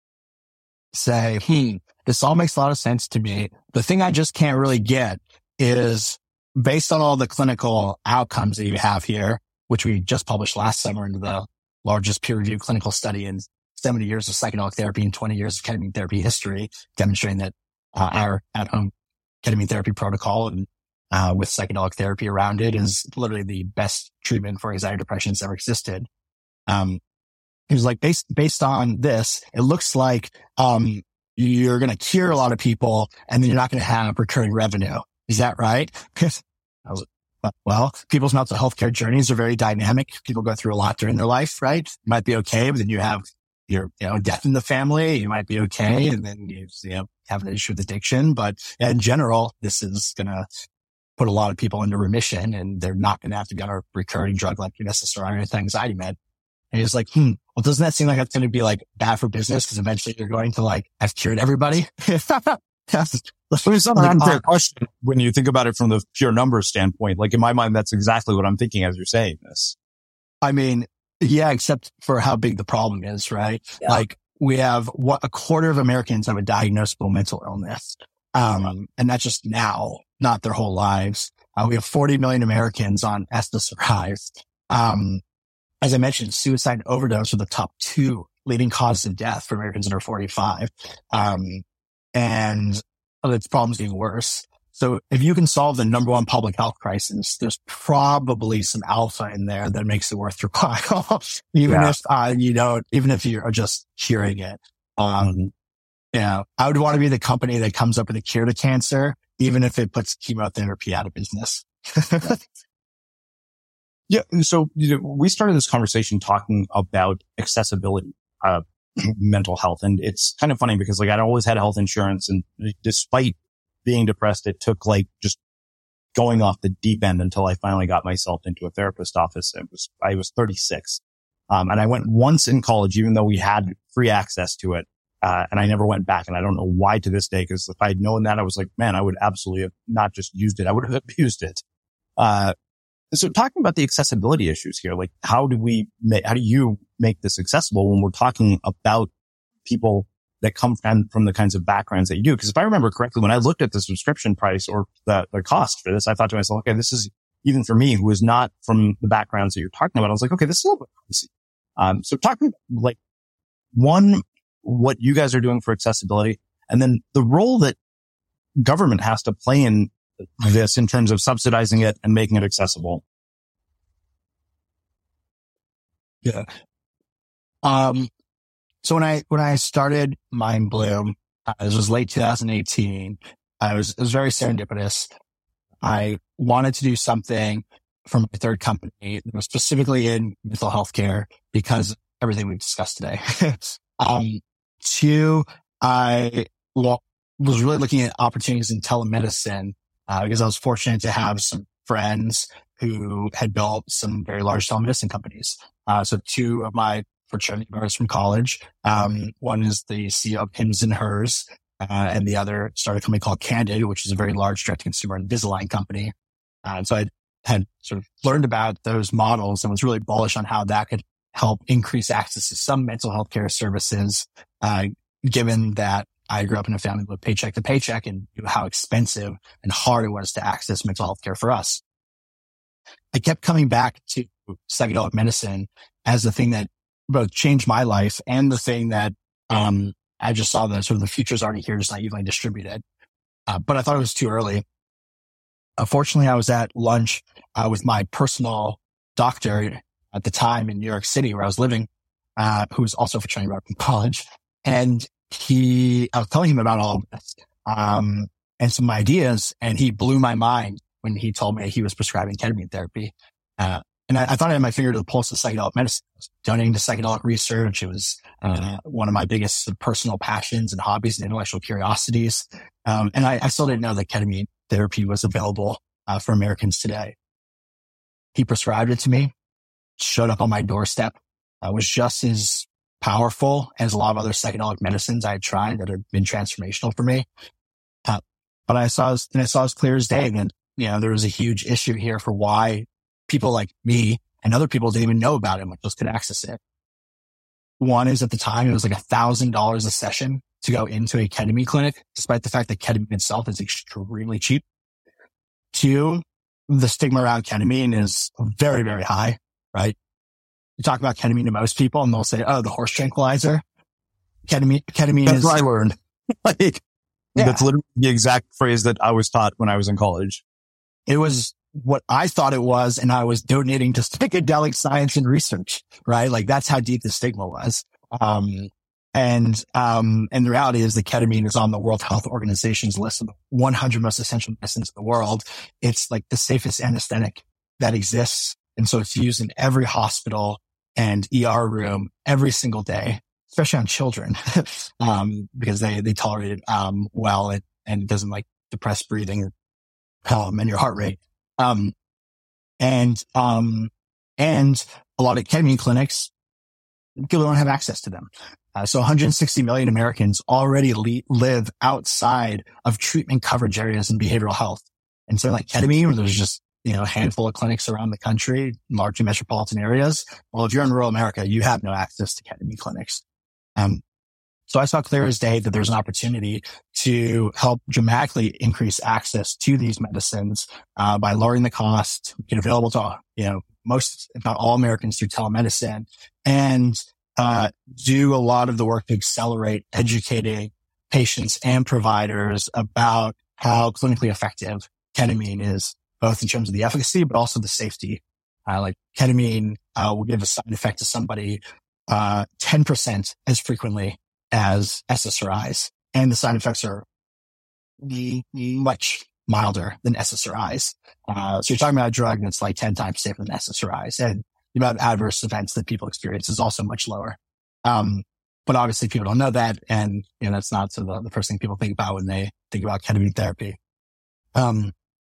say, hmm, this all makes a lot of sense to me. The thing I just can't really get is, based on all the clinical outcomes that you have here, which we just published last summer into the largest peer-reviewed clinical study in seventy years of psychedelic therapy and twenty years of ketamine therapy history, demonstrating that uh, our at-home ketamine therapy protocol and Uh, with psychedelic therapy around it is literally the best treatment for anxiety depression that's ever existed. Um, he was like, based, based on this, it looks like, um, you're going to cure a lot of people and then you're not going to have recurring revenue. Is that right? I was like, well, people's mental health care journeys are very dynamic. People go through a lot during their life, right? You might be okay, but then you have your, you know, death in the family. You might be okay. And then you, you know, have an issue with addiction. But in general, this is going to put a lot of people into remission and they're not going to have to get a recurring drug like an S S R I or anxiety med. And he's like, hmm, well, doesn't that seem like it's going to be like bad for business? Because eventually you're going to like have cured everybody. It's not an unfair question when you think about it from the pure numbers standpoint. Like in my mind, that's exactly what I'm thinking as you're saying this. I mean, yeah, except for how big the problem is, right? Yeah. Like we have what a quarter of Americans have a diagnosable mental illness. Um, and that's just now, not their whole lives. Uh, we have forty million Americans on S S R Is. Um, as I mentioned, suicide and overdose are the top two leading causes of death for Americans under forty-five. Um, and oh, its problem's even worse. So if you can solve the number one public health crisis, there's probably some alpha in there that makes it worth your while. even yeah. if, uh, you know, even if you're just curing it. Um, Yeah, I would want to be the company that comes up with a cure to cancer, even if it puts chemotherapy out of business. Yeah. So, you know, we started this conversation talking about accessibility. Uh, mental health. And it's kind of funny because like I'd always had health insurance, and despite being depressed, it took like just going off the deep end until I finally got myself into a therapist office. It was, I was thirty-six. Um, and I went once in college, even though we had free access to it. Uh, and I never went back. And I don't know why to this day, because if I'd known that, I was like, man, I would absolutely have not just used it. I would have abused it. Uh, so talking about the accessibility issues here, like how do we make, how do you make this accessible when we're talking about people that come from, from the kinds of backgrounds that you do? Because if I remember correctly, when I looked at the subscription price or the, the cost for this, I thought to myself, okay, this is even for me who is not from the backgrounds that you're talking about. I was like, okay, this is a little bit pricey. Um, so talking like one, what you guys are doing for accessibility, and then the role that government has to play in this in terms of subsidizing it and making it accessible. Yeah. Um, so when I, when I started MindBloom, uh, this was late twenty eighteen. I was, it was very serendipitous. I wanted to do something for my third company that was specifically in mental health care because of everything we've discussed today. um, two, I well, was really looking at opportunities in telemedicine, uh, because I was fortunate to have some friends who had built some very large telemedicine companies. Uh, so two of my fraternity brothers from college, um, one is the C E O of Hims and Hers, uh, and the other started a company called Candid, which is a very large direct-to-consumer Invisalign company. Uh, so I had sort of learned about those models and was really bullish on how that could help increase access to some mental health care services, uh, given that I grew up in a family with paycheck to paycheck and knew how expensive and hard it was to access mental health care for us. I kept coming back to psychedelic medicine as the thing that both changed my life and the thing that, um, I just saw that sort of the future's already here, just not evenly distributed. Uh, but I thought it was too early. Unfortunately, I was at lunch uh, with my personal doctor at the time in New York City where I was living, uh, who was also a fraternity brother from college. And he, I was telling him about all of this, um, and some ideas, and he blew my mind when he told me he was prescribing ketamine therapy. Uh, and I, I thought I had my finger to the pulse of psychedelic medicine. I was donating to psychedelic research. It was uh, one of my biggest personal passions and hobbies and intellectual curiosities. Um, and I, I still didn't know that ketamine therapy was available uh, for Americans today. He prescribed it to me, showed up on my doorstep. Uh, was just as powerful as a lot of other psychedelic medicines I had tried that had been transformational for me. Uh, but I saw, and I saw as clear as day that, you know, there was a huge issue here for why people like me and other people didn't even know about it, much less could access it. One is at the time, it was like a thousand dollars a session to go into a ketamine clinic, despite the fact that ketamine itself is extremely cheap. Two, the stigma around ketamine is very, very high, right? You talk about ketamine to most people and they'll say, oh, the horse tranquilizer. Ketamine, ketamine That's is what I learned. like, yeah. That's literally the exact phrase that I was taught when I was in college. It was what I thought it was, and I was donating to psychedelic science and research, right? Like that's how deep the stigma was. Um, and, um, and the reality is that ketamine is on the World Health Organization's list of the one hundred most essential medicines in the world. It's like the safest anesthetic that exists. And so it's used in every hospital and E R room every single day, especially on children, um, because they, they tolerate it, um, well, and, and it doesn't like depress breathing, um, and your heart rate. Um, and, um, and a lot of ketamine clinics, people don't have access to them. Uh, so one hundred sixty million Americans already le- live outside of treatment coverage areas in behavioral health. And so like ketamine, where there's just, you know, a handful of clinics around the country, largely metropolitan areas. Well, if you're in rural America, you have no access to ketamine clinics. Um, so I saw clear as day that there's an opportunity to help dramatically increase access to these medicines, uh, by lowering the cost, make it available to, you know, most, if not all Americans through telemedicine, and, uh, do a lot of the work to accelerate educating patients and providers about how clinically effective ketamine is, both in terms of the efficacy, but also the safety. Uh, like ketamine, uh, will give a side effect to somebody, uh, ten percent as frequently as S S R Is. And the side effects are much milder than S S R Is. Uh, so you're talking about a drug that's like ten times safer than S S R Is. And the amount of adverse events that people experience is also much lower. Um, but obviously people don't know that. And, you know, that's not so the, the first thing people think about when they think about ketamine therapy. Um,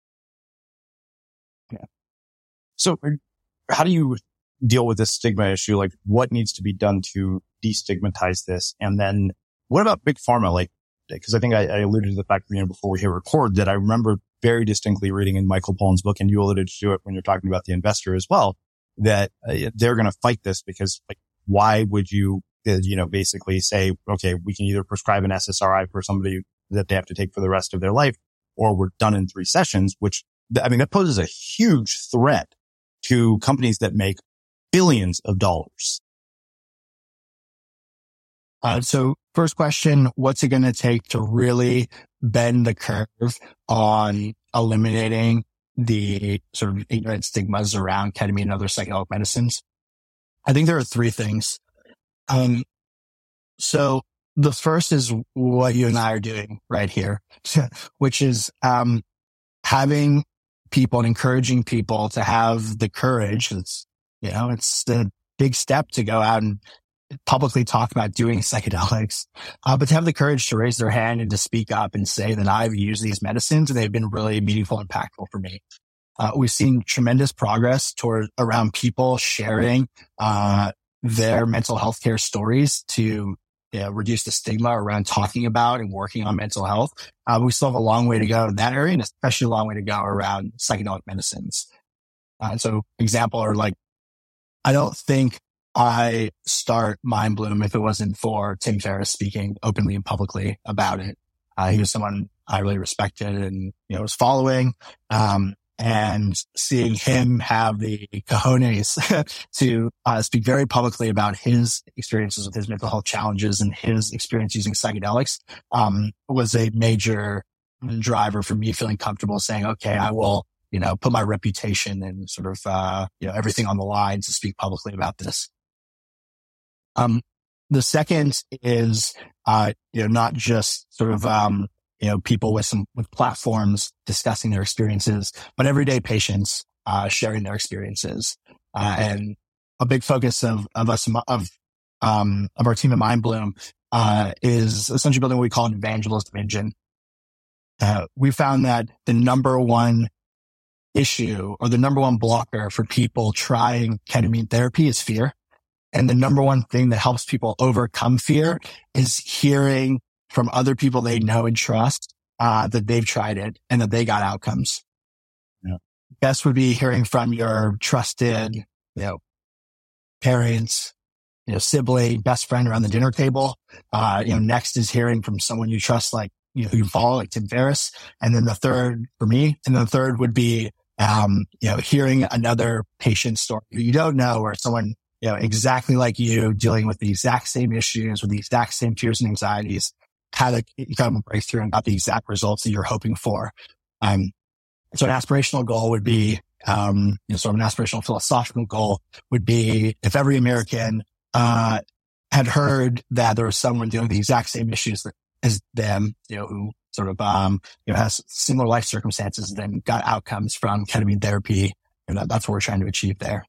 yeah. So how do you deal with this stigma issue? Like, what needs to be done to destigmatize this? And then what about big pharma? Like, because I think I, I alluded to the fact, you know, before we hit record, that I remember very distinctly reading in Michael Pollan's book, and you alluded to it when you're talking about The Investor as well, that uh, they're going to fight this because, like, why would you, uh, you know, basically say, okay, we can either prescribe an S S R I for somebody that they have to take for the rest of their life, or we're done in three sessions, which, I mean, that poses a huge threat to companies that make billions of dollars. Uh, so first question, what's it going to take to really bend the curve on eliminating the sort of ignorant stigmas around ketamine and other psychedelic medicines? I think there are three things. Um, so the first is what you and I are doing right here, which is, um, having people and encouraging people to have the courage. It's, you know, it's the big step to go out and publicly talk about doing psychedelics, uh, but to have the courage to raise their hand and to speak up and say that I've used these medicines and they've been really meaningful and impactful for me. Uh, we've seen tremendous progress toward around people sharing, uh, their mental health care stories to, you know, reduce the stigma around talking about and working on mental health. Uh, we still have a long way to go in that area, and especially a long way to go around psychedelic medicines. Uh, so example are like, I don't think I start MindBloom if it wasn't for Tim Ferriss speaking openly and publicly about it. Uh, he was someone I really respected and, you know, was following, um, and seeing him have the cojones to uh, speak very publicly about his experiences with his mental health challenges and his experience using psychedelics, um, was a major driver for me feeling comfortable saying, okay, I will, you know, put my reputation and sort of, uh, you know, everything on the line to speak publicly about this. Um, the second is, uh, you know, not just sort of, um, you know, people with some, with platforms discussing their experiences, but everyday patients, uh, sharing their experiences. Uh, and a big focus of, of us, of, um, of our team at MindBloom, uh, is essentially building what we call an evangelism engine. Uh, we found that the number one issue or the number one blocker for people trying ketamine therapy is fear. And the number one thing that helps people overcome fear is hearing from other people they know and trust, uh, that they've tried it and that they got outcomes. Yeah. Best would be hearing from your trusted, you know, parents, you know, sibling, best friend around the dinner table. Uh, you know, next is hearing from someone you trust, like, you know, who you follow, like Tim Ferriss. And then the third for me, and then the third would be, um, you know, hearing another patient story who you don't know, or someone, you know, exactly like you, dealing with the exact same issues, with the exact same fears and anxieties, had a kind of a breakthrough and got the exact results that you're hoping for. Um, so an aspirational goal would be, um, you know, sort of an aspirational philosophical goal would be if every American, uh, had heard that there was someone dealing with the exact same issues that, as them, you know, who sort of, um, you know, has similar life circumstances, then got outcomes from ketamine therapy. And that, that's what we're trying to achieve there.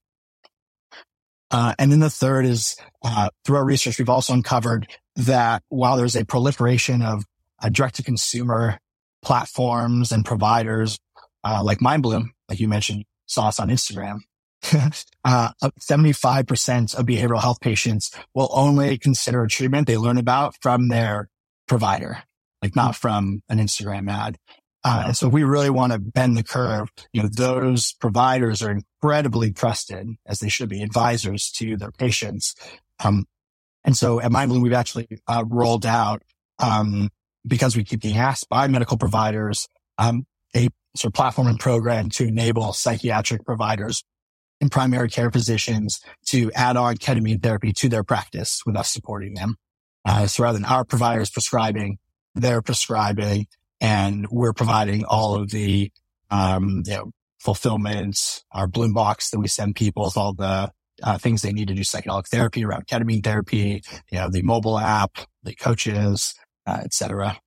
Uh, and then the third is, uh, through our research, we've also uncovered that while there's a proliferation of uh, direct-to-consumer platforms and providers, uh, like MindBloom, like you mentioned, saw us on Instagram, uh, seventy-five percent of behavioral health patients will only consider a treatment they learn about from their provider, like not from an Instagram ad. Uh, and so we really want to bend the curve. You know, those providers are incredibly trusted, as they should be, advisors to their patients. Um, and so at MindBloom, we've actually uh, rolled out, um, because we keep being asked by medical providers, um, a sort of platform and program to enable psychiatric providers and primary care physicians to add on ketamine therapy to their practice with us supporting them. Uh, so rather than our providers prescribing, they're prescribing, and we're providing all of the, um, you know, fulfillment, our Bloom box that we send people with all the uh, things they need to do psychedelic therapy around ketamine therapy, you know, the mobile app, the coaches, uh, et cetera.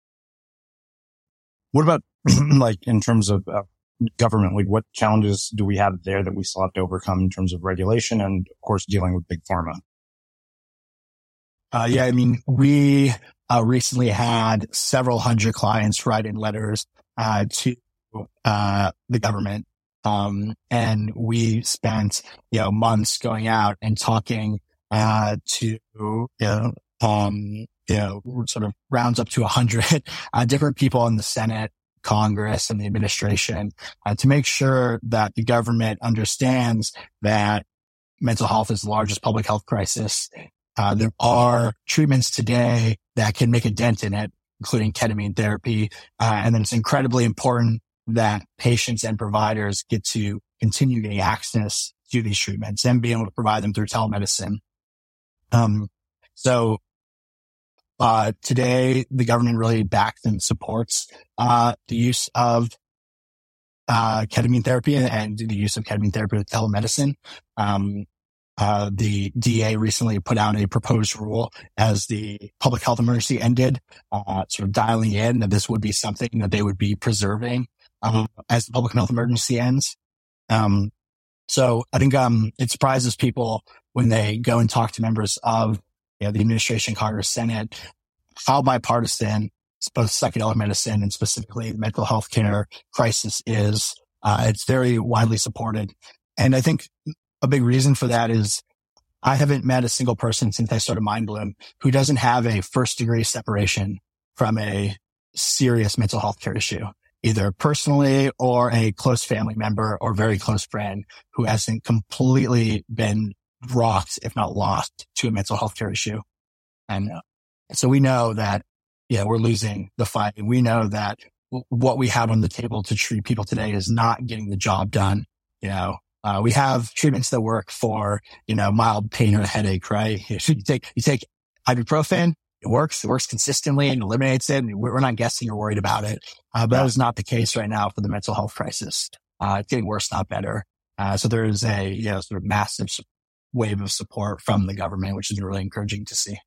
What about like in terms of uh, government? Like, what challenges do we have there that we still have to overcome in terms of regulation and, of course, dealing with big pharma? Uh, yeah, I mean, we uh, recently had several hundred clients write in letters uh, to uh, the government. Um, and we spent, you know, months going out and talking uh, to, you know, um, you know, sort of rounds up to a hundred uh, different people in the Senate, Congress, and the administration uh, to make sure that the government understands that mental health is the largest public health crisis. Uh, there are treatments today that can make a dent in it, including ketamine therapy. Uh, and then it's incredibly important that patients and providers get to continue getting access to these treatments and be able to provide them through telemedicine. Um, so, uh, today the government really backs and supports, uh, the use of, uh, ketamine therapy and the use of ketamine therapy with telemedicine. Um, Uh, the D A recently put out a proposed rule as the public health emergency ended, uh, sort of dialing in that this would be something that they would be preserving, um, as the public health emergency ends. Um, so I think, um, it surprises people when they go and talk to members of, you know, the administration, Congress, Senate, how bipartisan both psychedelic medicine and specifically the mental health care crisis is. Uh, it's very widely supported. And I think a big reason for that is I haven't met a single person since I started MindBloom who doesn't have a first degree separation from a serious mental health care issue, either personally or a close family member or very close friend who hasn't completely been rocked, if not lost, to a mental health care issue. And uh, so we know that, yeah, we're losing the fight. And we know that w- what we have on the table to treat people today is not getting the job done. You know, Uh, we have treatments that work for, you know, mild pain or headache, right? You take, you take ibuprofen, it works, it works consistently and eliminates it. And we're not guessing or worried about it. Uh, but that is not the case right now for the mental health crisis. Uh, it's getting worse, not better. Uh, so there is a, you know, sort of massive wave of support from the government, which is really encouraging to see.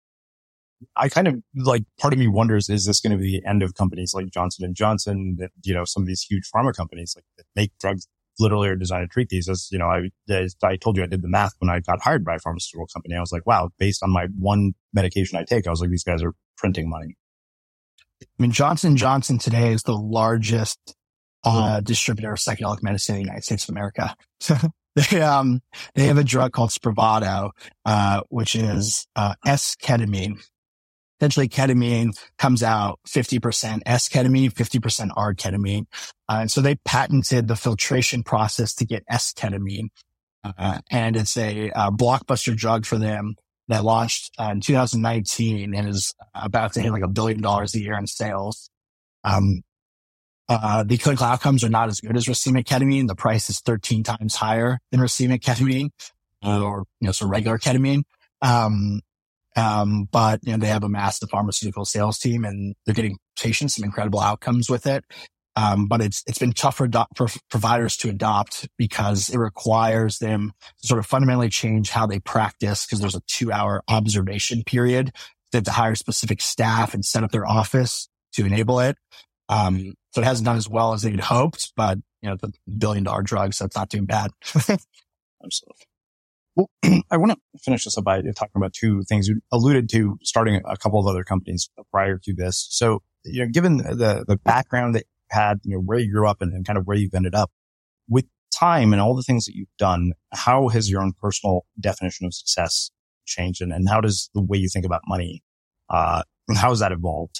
I kind of like, part of me wonders, is this going to be the end of companies like Johnson and Johnson that, you know, some of these huge pharma companies like that make drugs literally are designed to treat these? As you know, I, as I told you, I did the math when I got hired by a pharmaceutical company. I was like, wow, based on my one medication I take, I was like, these guys are printing money. I mean, Johnson and Johnson today is the largest uh, distributor of psychedelic medicine in the United States of America. they, um, they have a drug called Spravato, uh, which is uh, S-ketamine. Essentially, ketamine comes out fifty percent S-ketamine, fifty percent R-ketamine. Uh, and so they patented the filtration process to get S-ketamine. Uh, and it's a, a blockbuster drug for them that launched uh, in two thousand nineteen and is about to hit like a billion dollars a year in sales. Um, uh, the clinical outcomes are not as good as racemic ketamine. The price is thirteen times higher than racemic ketamine, uh, or, you know, so regular ketamine. Um, Um, but, you know, they have a massive pharmaceutical sales team and they're getting patients some incredible outcomes with it. Um, but it's, it's been tough for, do- for providers to adopt because it requires them to sort of fundamentally change how they practice because there's a two hour observation period. They have to hire specific staff and set up their office to enable it. Um, so it hasn't done as well as they'd hoped, but, you know, it's a billion dollar drug, so it's not doing bad. Absolutely. Well, I want to finish this up by talking about two things. You alluded to starting a couple of other companies prior to this. So, you know, given the, the background that you had, you know, where you grew up and, and kind of where you've ended up, with time and all the things that you've done, how has your own personal definition of success changed? And, and how does the way you think about money, uh, how has that evolved?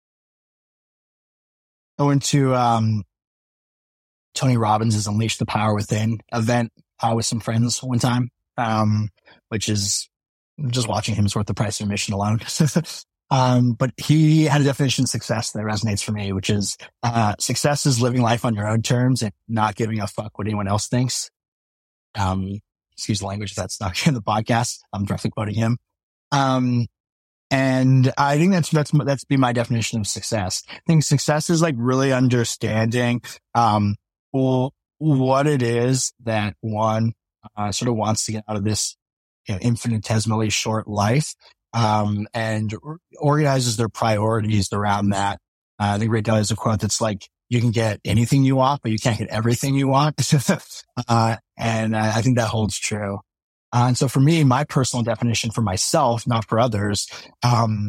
I went to, um, Tony Robbins' Unleash the Power Within event, uh, with some friends one time. Um, which is just watching him is worth the price of admission alone. um, but he had a definition of success that resonates for me, which is, uh, success is living life on your own terms and not giving a fuck what anyone else thinks. Um, excuse the language if that's not in the podcast. I'm directly quoting him. Um, and I think that's, that's, that's been my definition of success. I think success is like really understanding, um, well, what it is that one, Uh, sort of wants to get out of this, you know, infinitesimally short life, um, and or- organizes their priorities around that. Uh, I think Ray Dalio has a quote that's like, you can get anything you want, but you can't get everything you want. uh, and I, I think that holds true. Uh, and so for me, my personal definition for myself, not for others, um,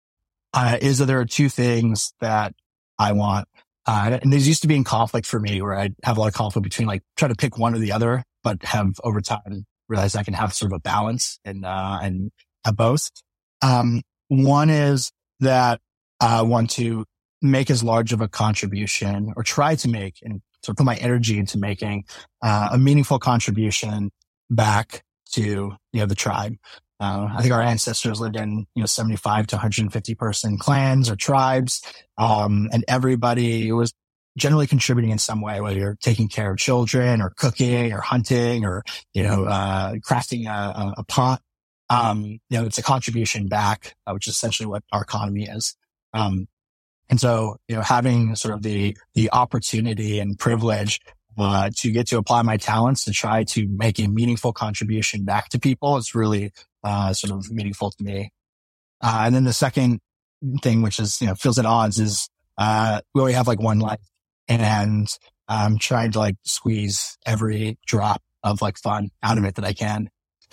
uh, is that there are two things that I want. Uh, and these used to be in conflict for me, where I'd have a lot of conflict between like try to pick one or the other, but have over time realized I can have sort of a balance and, uh, and have both. Um, one is that I want to make as large of a contribution, or try to make, and sort of put my energy into making, uh, a meaningful contribution back to, you know, the tribe. Uh, I think our ancestors lived in, you know, seventy-five to one hundred fifty person clans or tribes. Um, and everybody was generally contributing in some way, whether you're taking care of children or cooking or hunting or, you know, uh, crafting a, a pot. Um, you know, it's a contribution back, uh, which is essentially what our economy is. Um, and so, you know, having sort of the, the opportunity and privilege Uh, to get to apply my talents to try to make a meaningful contribution back to people is really, uh, sort of meaningful to me. Uh, and then the second thing, which is, you know, feels at odds, is, uh, we only have like one life, and I'm trying to like squeeze every drop of like fun out of it that I can.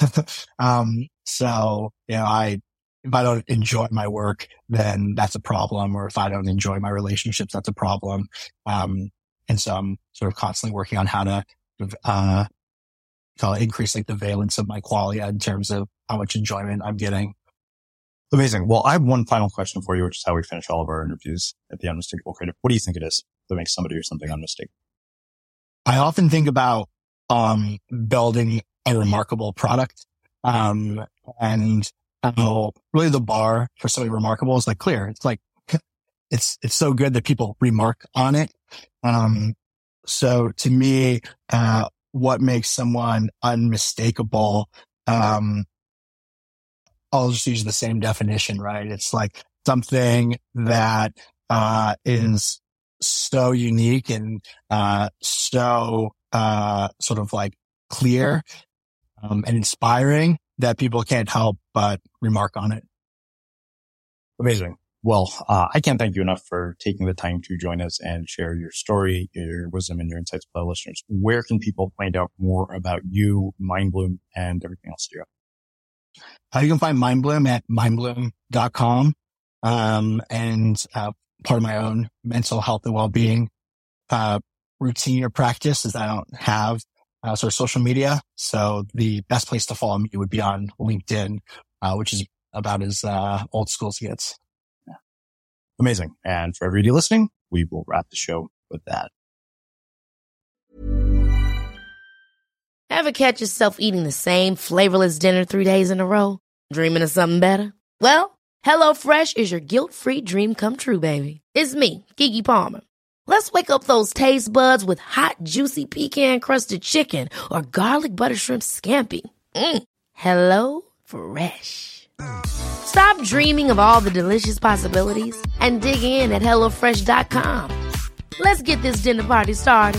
um, so, you know, I, if I don't enjoy my work, then that's a problem. Or if I don't enjoy my relationships, that's a problem. Um, And so I'm sort of constantly working on how to, uh, call it increase like the valence of my qualia in terms of how much enjoyment I'm getting. Amazing. Well, I have one final question for you, which is how we finish all of our interviews at the Unmistakable Creative. What do you think it is that makes somebody or something unmistakable? I often think about, um, building a remarkable product. Um, and how really the bar for something remarkable is like clear. It's like, it's, it's so good that people remark on it. Um, so to me, uh, what makes someone unmistakable, um, I'll just use the same definition, right? It's like something that, uh, is so unique and, uh, so, uh, sort of like clear, um, and inspiring that people can't help but remark on it. Amazing. Well, uh, I can't thank you enough for taking the time to join us and share your story, your wisdom, and your insights with our listeners. Where can people find out more about you, Mindbloom, and everything else you have? Uh, you can find Mindbloom at mindbloom dot com. Um, and, uh, part of my own mental health and well-being, uh, routine or practice is I don't have, uh, sort of social media. So the best place to follow me would be on LinkedIn, uh, which is about as, uh, old school as it gets. Amazing. And for everybody listening, we will wrap the show with that. Ever catch yourself eating the same flavorless dinner three days in a row? Dreaming of something better? Well, HelloFresh is your guilt-free dream come true, baby. It's me, Keke Palmer. Let's wake up those taste buds with hot, juicy pecan-crusted chicken or garlic butter shrimp scampi. Mm. Hello Fresh. Stop dreaming of all the delicious possibilities and dig in at hello fresh dot com. Let's get this dinner party started.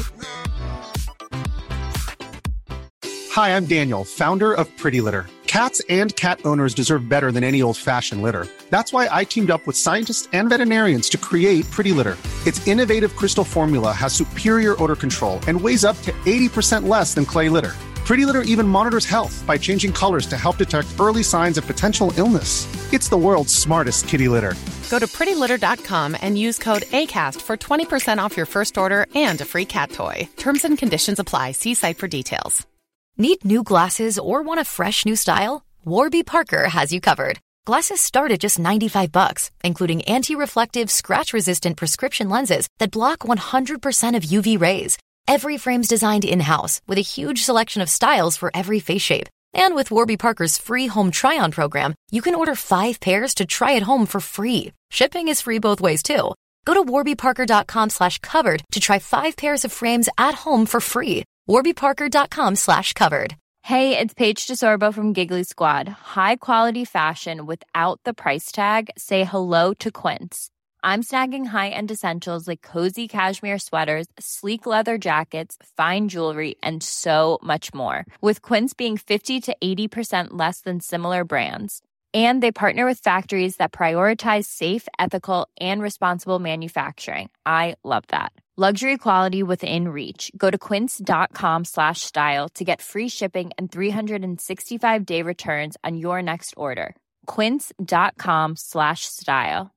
Hi, I'm Daniel, founder of Pretty Litter. Cats and cat owners deserve better than any old-fashioned litter. That's why I teamed up with scientists and veterinarians to create Pretty Litter. Its innovative crystal formula has superior odor control and weighs up to eighty percent less than clay litter. Pretty Litter even monitors health by changing colors to help detect early signs of potential illness. It's the world's smartest kitty litter. Go to pretty litter dot com and use code ACAST for twenty percent off your first order and a free cat toy. Terms and conditions apply. See site for details. Need new glasses or want a fresh new style? Warby Parker has you covered. Glasses start at just ninety-five bucks, including anti-reflective, scratch-resistant prescription lenses that block one hundred percent of U V rays. Every frame's designed in-house with a huge selection of styles for every face shape. And with Warby Parker's free home try-on program, you can order five pairs to try at home for free. Shipping is free both ways, too. Go to warby parker dot com slash covered to try five pairs of frames at home for free. warby parker dot com slash covered. Hey, it's Paige DeSorbo from Giggly Squad. High quality fashion without the price tag. Say hello to Quince. I'm snagging high-end essentials like cozy cashmere sweaters, sleek leather jackets, fine jewelry, and so much more. With Quince being fifty to eighty percent less than similar brands. And they partner with factories that prioritize safe, ethical, and responsible manufacturing. I love that. Luxury quality within reach. Go to quince.com slash style to get free shipping and three sixty-five day returns on your next order. Quince.com slash style.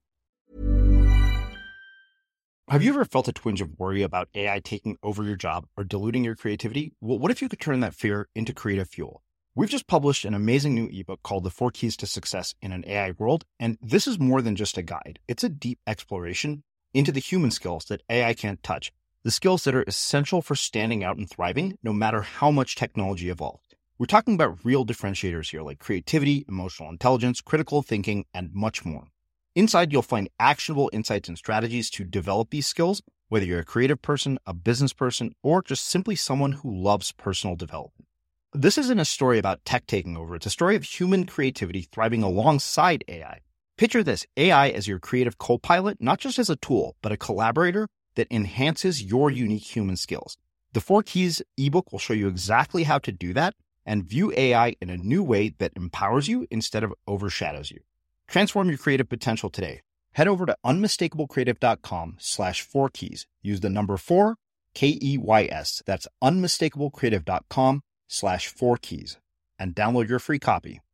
Have you ever felt a twinge of worry about A I taking over your job or diluting your creativity? Well, what if you could turn that fear into creative fuel? We've just published an amazing new ebook called The Four Keys to Success in an A I World, and this is more than just a guide. It's a deep exploration into the human skills that A I can't touch, the skills that are essential for standing out and thriving, no matter how much technology evolves. We're talking about real differentiators here, like creativity, emotional intelligence, critical thinking, and much more. Inside, you'll find actionable insights and strategies to develop these skills, whether you're a creative person, a business person, or just simply someone who loves personal development. This isn't a story about tech taking over. It's a story of human creativity thriving alongside A I. Picture this, A I as your creative co-pilot, not just as a tool, but a collaborator that enhances your unique human skills. The Four Keys ebook will show you exactly how to do that and view A I in a new way that empowers you instead of overshadows you. Transform your creative potential today. Head over to unmistakablecreative.com slash four keys. Use the number four, K E Y S. That's unmistakablecreative.com slash four keys and download your free copy.